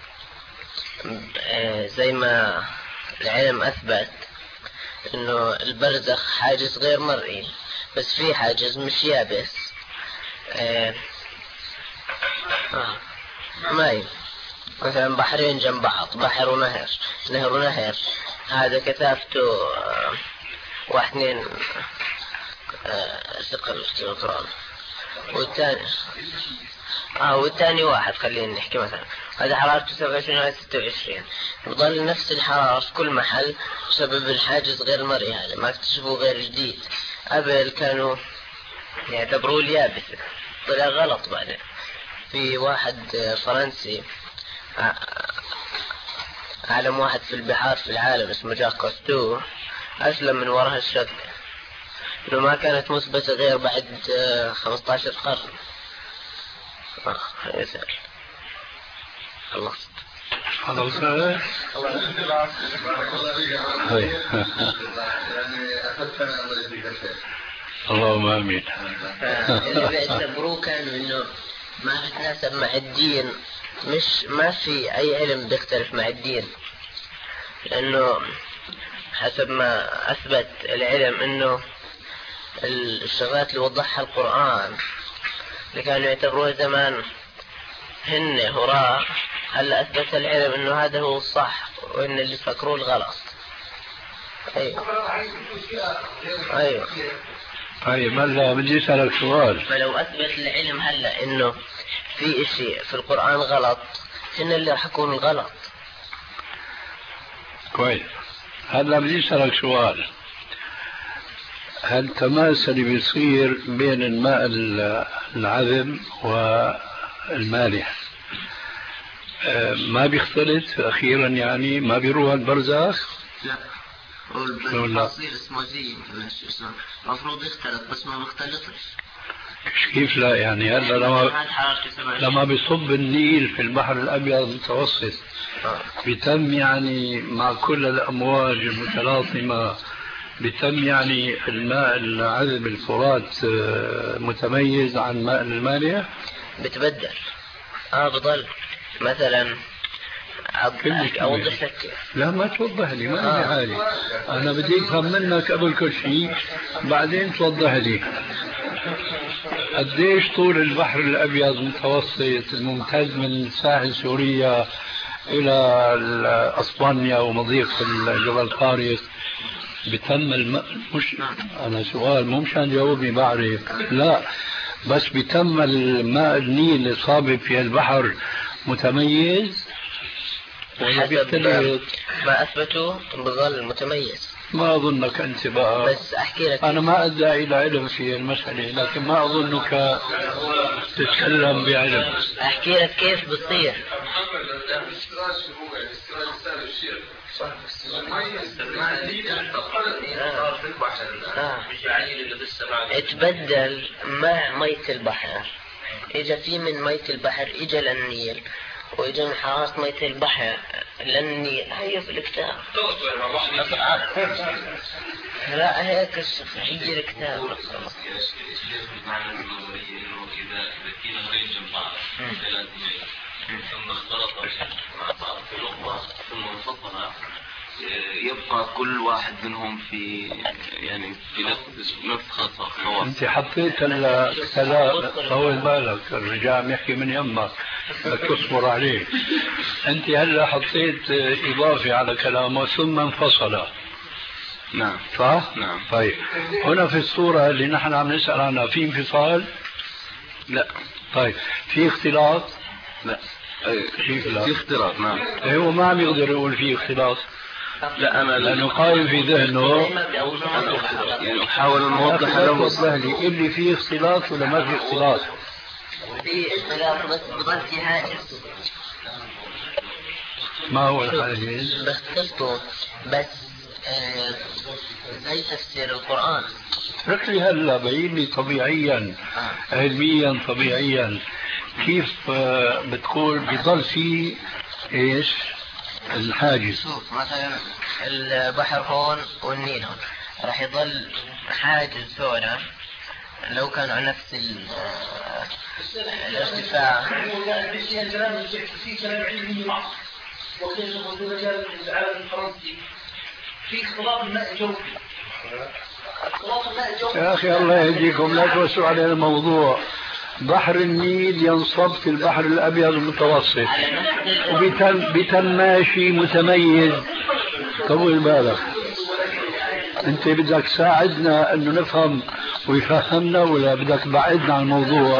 J: زي ما العلم اثبت انه البرزخ حاجز غير مرئي بس في حاجز مش يابس. آه ماي مثلا بحرين جنب بعض بحر ونهر نهر ونهر هذا كثافته آه واحد اثنين ثقل كيلوغرام والثاني اه والثاني واحد خلينا نحكي مثلا هذا حرارته سبعة وعشرين وهذا ستة وعشرين بضل نفس الحرارة في كل محل بسبب الحاجز غير المرئي هذا ما اكتشفوه غير جديد. قبل كانوا يعتبروه اليابس طلع غلط. بعدين في واحد فرنسي عالم واحد في البحار في العالم اسمه جاك كوستو أسلم من وراء الشك إنه ما كانت مثبتة غير بعد خمسة عشر قرن. آه يسأل خلاص
C: خلاص اللهم آمين.
J: اللي بيعتبروه كانوا إنه ما بتناسب مع الدين مش ما في أي علم بيختلف مع الدين لأنه حسب ما أثبت العلم إنه الشغلات اللي وضحها القرآن اللي كانوا يعتبروها زمان هن هراء هلا أثبت العلم إنه هذا هو الصح وإن اللي فكروه الغلط. أيوة أيوة
C: طيب هلا بدي أسألك سؤال.
J: فلو أثبت العلم هلا إنه في إشي في القرآن غلط هن اللي راح يكون غلط.
C: كويس. هلا بدي أسألك سؤال. هل التماس اللي بيصير بين الماء العذب والمالح ما بيختلط أخيرا يعني ما بيروح البرزخ؟
J: لا. والبصير اسمه زي المفروض يختلط بس ما بيختلطش.
C: كيف لا يعني هلا لما لما بيصب النيل في البحر الأبيض المتوسط بيتم يعني مع كل الأمواج المتلاطمة بيتم يعني الماء العذب الفرات متميز عن ماء المالح؟
J: بتبدل اه بضل مثلا أوضح لك كيف؟
K: لا ما توضح لي، ما لي حالي. أنا بدي أفهم منك قبل كل شيء، بعدين توضح لي قديش طول البحر الأبيض المتوسط الممتد من ساحل سوريا إلى أسبانيا ومضيق جبل طارق بتم الم... مش أنا سؤال مو مشان جاوبني بعرف، لا بس بتم الماء النيل الصابب في البحر متميز ولا بيختلف؟
J: ما أثبتوا بظل متميز.
K: ما أظنك أنت بقى،
J: بس أحكي لك
K: أنا ما أدعي إلى علم في المسألة، لكن ما أظنك تتكلم بعلم.
J: أحكي لك كيف بتصير. اتبدل مع مية البحر، اجا في من مية البحر اجا للنيل، واجا من حرارة مية البحر للنيل. هي في الكتاب لا هيك هي الكتاب.
I: ثم اختلط ثم انفصل، يبقى كل واحد منهم في يعني في نفس نفس خاصة.
K: انت حطيت الثلاث طول بالك، الرجال يحكي من يمك بدك تصبر عليه. انت هلا حطيت اضافه على كلامه ثم انفصل.
I: نعم
K: صح؟
I: نعم.
K: طيب هنا في الصورة اللي نحن عم نسأل عنها في انفصال؟
I: لا.
K: طيب في اختلاط؟
I: لا.
K: في اختلاط.
I: في اختلاط. نعم.
K: هو ما عم يقدر يقول في اختلاط.
I: لا أنا
K: لأنه قايم في ذهنه.
I: يعني أحاول أن أوضح
K: له اللي فيه اختلاط ولا ما في اختلاط؟
J: في اختلاط بس بضل في حاجز.
K: ما هو الحاجز؟
J: بختلطوا بس آه زي تفسير القرآن.
K: اترك لي هلا بين لي طبيعيا آه. علميا طبيعيا كيف آه بتقول بضل في ايش؟ الحاجز.
J: مثلا البحر هون والنيل هون راح يضل حاجز هنا لو كانوا على نفس الارتفاع.
D: في كلام علمي وكيف مجال العالم الفرنسي في اختلاط الماء الجوفي. اختلاط الماء الجوفي
K: يا أخي الله يهديكم لا توسعوا على الموضوع. بحر النيل ينصب في البحر الأبيض المتوسط وبتماشي متميز. طول بالك أنت بدك تساعدنا أنه نفهم ويفهمنا ولا بدك تبعدنا عن الموضوع؟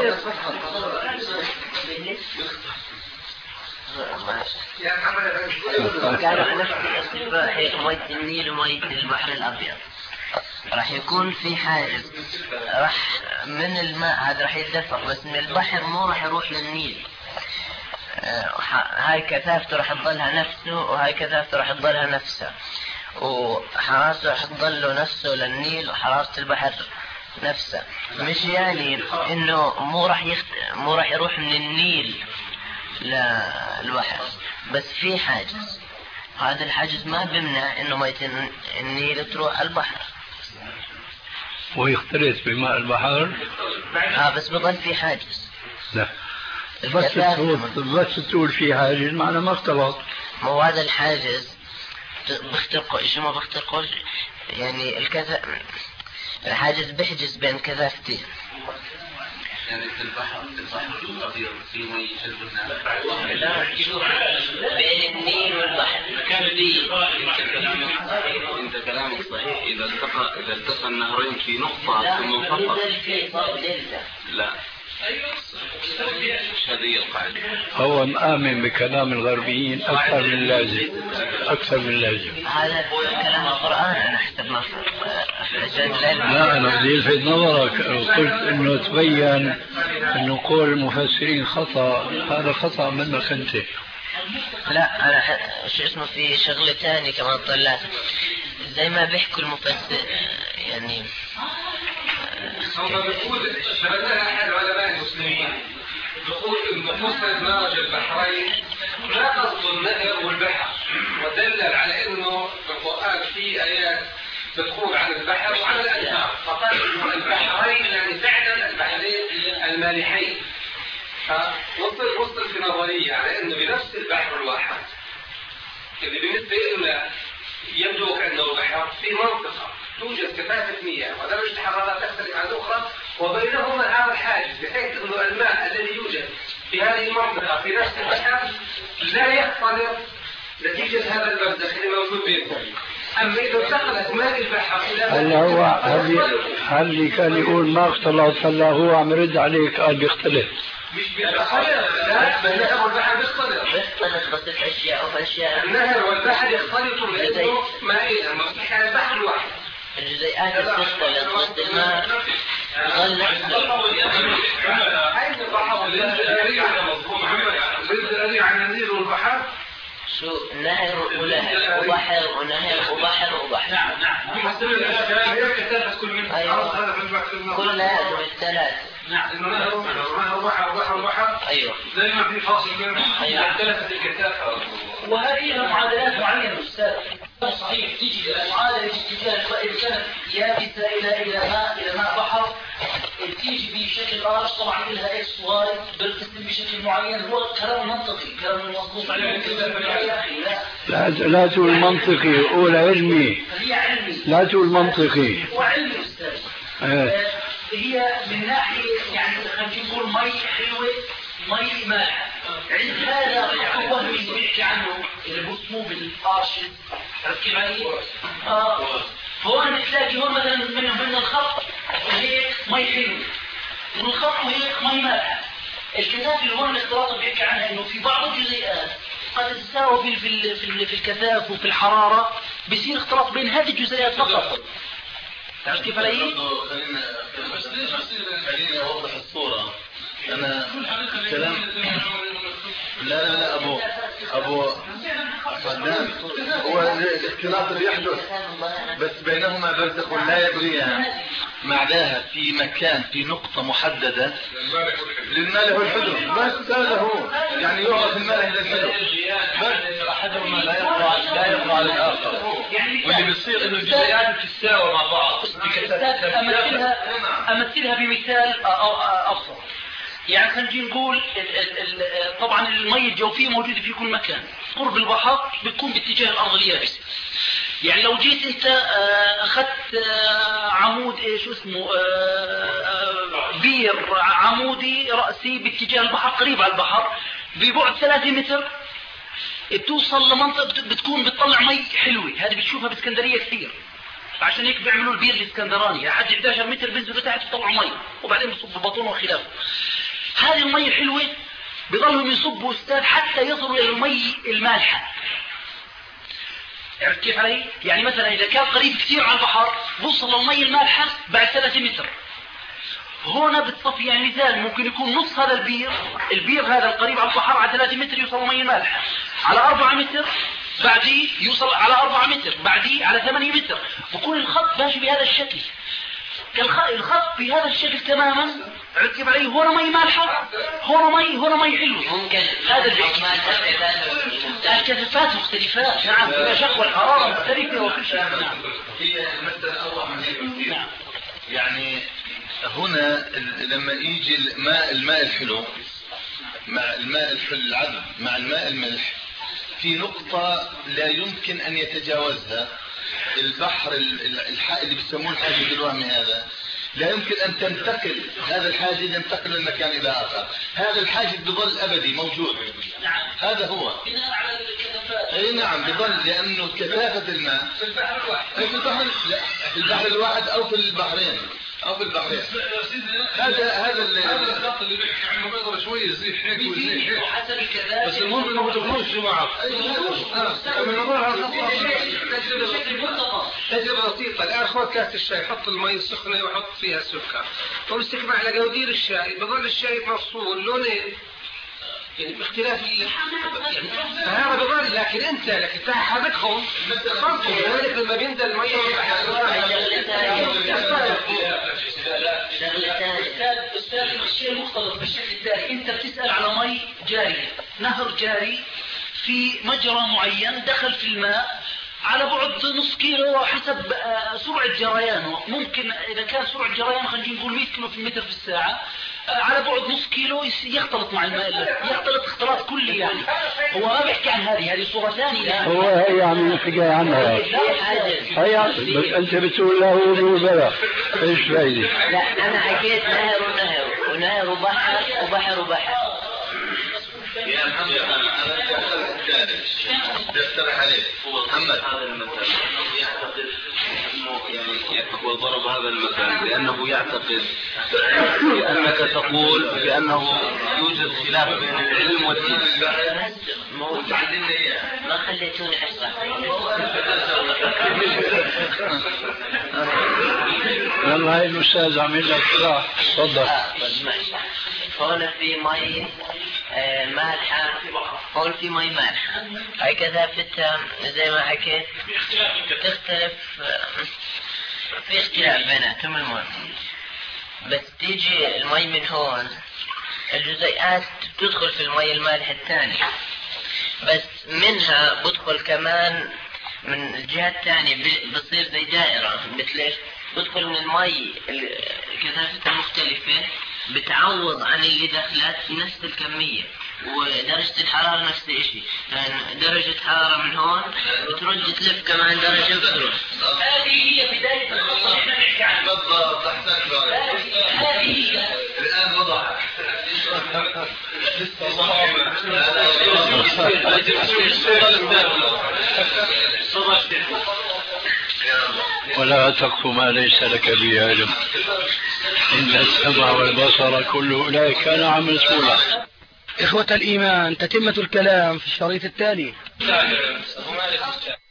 J: كانوا نفس الارتفاع مية النيل ومية البحر الأبيض راح يكون في حاجز، راح من الماء هذا راح يتدفق بس من البحر مو راح يروح للنيل. هاي كثافته راح تضلها نفسه وهاي كثافته راح تضلها نفسها، وحرارته راح تضله نفسه للنيل وحرارة البحر نفسها. مش يعني انه مو راح يخت... مو راح يروح من النيل للبحر بس في حاجز. هذا الحاجز ما بيمنع انه مية النيل تروح على البحر
K: ويختلط بماء البحر.
J: اه بس بضل في حاجز.
K: لا بس تقول بس تقول في حاجز معناه ما اختلط.
J: مو هذا الحاجز بيخترقوا ايش ما بيخترقوش يعني الكذا الحاجز بيحجز بين كذافتين.
I: يعني في البحر البحر الأبيض في مي
J: لا بين النيل والبحر كان في.
I: انت كلامك صحيح اذا التقى اذا التقى النهرين في نقطة ثم انفصل. لا مش هذه القاعدة.
K: هو مآمن بكلام الغربيين أكثر من اللازم أكثر من اللازم.
J: هذا كلام القرآن أنا حسب ما
K: لا أنا بدي ألفت نظرك قلت إنه تبين إنه قول المفسرين خطأ. هذا خطأ منك أنت.
J: لا أنا شو اسمه في شغلة ثانية كمان طلعت زي ما بيحكوا المفسر يعني.
B: هم بيقول شبكنا أحد علماء المسلمين بيقول إن مفسر مرج البحرين لا قصد النهر والبحر، ودلل على إنه القرآن فيه آيات بتقول عن البحر وعن الأنهار، فقال إنه البحرين يعني فعلا البحرين المالحين. فوصل وصل في نظرية على إنه بنفس البحر الواحد
I: اللي بالنسبة له يبدو كأنه البحر في منطقة توجد كثافة مياه ودرجة حرارة تختلف عن الأخرى وبينهما هذا الحاجز بحيث أن الماء الذي يوجد في هذه المنطقة في نفس البحر لا يختلط نتيجة هذا البرزخ اللي موجود بينهم. أما إذا انتقلت ماء البحر إلى
K: هلا هو هل اللي كان يقول ما اختلط هلا هو عم يرد عليك قال بيختلف.
I: مش بيختلف لا النهر والبحر بيختلط.
J: بيختلط بس في أشياء وفي أشياء.
I: النهر والبحر يختلطوا لأنه مائيا مفتوح على البحر الواحد.
J: الجزيئات بتختلط بس الماء يظل
B: أين البحر الذي عن النيل والبحر؟
J: شو نهر ونهر وبحر ونهر وبحر وبحر.
I: نعم نعم.
J: كل هذا بالثلاث.
B: نعم. إنه نهر ونهر وبحر وبحر وبحر.
J: أيوه.
B: دائما في فاصل بينهم.
J: أيوه.
I: اختلفت الكثافة.
D: وهذه معادلات معينة أستاذ. صحيح تيجي المعادلة اتجاه إذا كانت يابسة إلى إلى ماء إلى ماء بحر تيجي بشكل آخر طبعا لها إكس واي بتقسم بشكل معين هو كلام منطقي كلام مضبوط عليه.
K: لا لا تقول منطقي قول علمي.
D: هي علمي.
K: لا تقول منطقي.
D: هو علمي أستاذ.
K: اه.
D: هي من ناحية يعني خلينا نقول مي حلوة مي مالحة. عند هذا الوهم اللي بيحكي عنه اللي بسموه بالارشد ركب عليه اه هون بتلاقي هون مثلا من من الخط هيك مي حلو من الخط هيك مي مالحة. الكثافة اللي هون الاختلاط اللي بيحكي عنها انه في بعض الجزيئات قد تتساوى في في في في الكثافة وفي الحرارة بيصير اختلاط بين هذه الجزيئات فقط. تعرف كيف علي؟
H: بس ليش خليني اوضح الصورة. أنا كلام لا لا لا أبو أبو صدام هو الاختلاط اللي يحدث بس بينهما برزخ لا يبغيها معناها في مكان في نقطة محددة للمالح والحلو بس هذا هو يعني يعرف المالح للحلو بس أحدهما لا يقع لا يقع على الآخر واللي بيصير إنه الجزيئات تتساوى مع بعض.
D: أمثلها أمثلها بمثال أبسط. يعني خلينا نقول طبعا المي الجوفية موجودة في كل مكان قرب البحر بتكون باتجاه الأرض اليابسة. يعني لو جيت انت اخذت عمود ايش اسمه بير عمودي رأسي باتجاه البحر قريب على البحر ببعد ثلاثة متر بتوصل لمنطقة بتكون بتطلع مي حلوة. هذه بتشوفها باسكندرية كثير عشان هيك بيعملوا البير الاسكندراني لحد أحد عشر متر بينزلوا تحت يطلعوا مي وبعدين بيصبوا بطون وخلافه. هذه المي الحلوة بيضلهم يصبوا استاذ حتى يصلوا الى المي المالحة. عرفت كيف علي؟ يعني مثلا اذا كان قريب كثير على البحر بوصل للمي المالحة بعد ثلاثة متر. هنا بتصفي يعني مثال ممكن يكون نص هذا البير البير هذا القريب على البحر على ثلاثة متر يوصل المي المالحة على أربعة متر بعديه يوصل على أربعة متر بعديه على ثمانية متر وكل الخط ماشي بهذا الشكل. الخط في هذا الشكل تماما. عرفت كيف علي؟ هون مي مالحة هون مي هون مي حلو.
J: ممكن
D: هذا الكثافات مختلفات. نعم فيها شكوى الحرارة مختلفة وكل شيء. نعم
H: هي المسألة أوضح من هيك. نعم يعني هنا لما يجي الماء الماء الحلو مع الماء الحلو العذب مع الماء الملح في نقطة لا يمكن أن يتجاوزها البحر اللي بيسموه الحاجز الوهمي هذا لا يمكن أن تنتقل هذا الحاجز ينتقل من مكان إلى آخر. هذا الحاجز بظل أبدي موجود.
D: نعم.
H: هذا هو
D: على الكثافات.
H: أي نعم بظل لأنه كثافة الماء
D: في البحر الواحد
H: في البحر لا في البحر الواحد أو في البحرين أو في البحرين. هذا هذا اللي
B: هذا الخط اللي بيحكي عنه بيقدر شوي يزيح هيك ويزيح هيك
D: وحسب الكثافة
B: بس المهم إنه ما تدخلوش جماعة. من نظرها
I: تجربة بسيطة. الآن خذ كاس الشاي حط المي السخنة وحط فيها السكر وامسك على قوادير الشاي بظل الشاي مفصول لونين يعني باختلاف يعني هذا بظل لكن انت لكن حركهم ولذلك لما بينزل المي
D: استاذ الشيء المختلط بالشكل التالي انت بتسأل على مي جارية نهر جاري في مجرى معين دخل في الماء على بعد نص كيلو حسب سرعة جريانه. ممكن إذا كان سرعة جريانه خلينا نقول مئة كيلو في المتر في الساعة، على بعد نص كيلو يختلط مع الماء، يختلط اختلاط كلي يعني. هو ما بيحكي عن هذه هذه صورة ثانية.
K: هو هي عم يحكي عنها هي، بس أنت بتقول له بلا إيش فايدة؟
J: لا أنا حكيت نهر ونهر ونهر وبحر وبحر وبحر.
I: يا محمد أنا بقترح عليك محمد هذا المثل يعتقد يعني هو ضرب هذا المثل لأنه يعتقد بأنك تقول بأنه يوجد خلاف بين العلم والدين.
J: ما خليتوني أشرح.
K: والله هاي الأستاذ عمل لك صح. تفضل.
J: هون في مي مالحة، هون في مي مالحة، هاي كثافتها زي ما حكيت تختلف، في اختلاف بيناتهم. المهم بس تيجي المي من هون الجزيئات تدخل في المي المالح الثاني، بس منها بدخل كمان من الجهة الثانية بصير زي دائرة. مثل بدخل من المي كثافتها مختلفة بتعوض عن اللي دخلت نفس الكمية، ودرجة الحرارة نفس الشيء. يعني درجة حرارة من هون بترد تلف كمان درجة وتروح.
D: هذه هي بداية القصة احنا نحكي عنها.
I: بالضبط أحسنت بارك.
D: هذه هي
I: الآن وضحت.
K: ولا تقف ما ليس لك به علم، إن السمع والبصر كل أولئك كان عنه مسؤولا.
A: إخوة الإيمان، تتمة الكلام في الشريط التالي.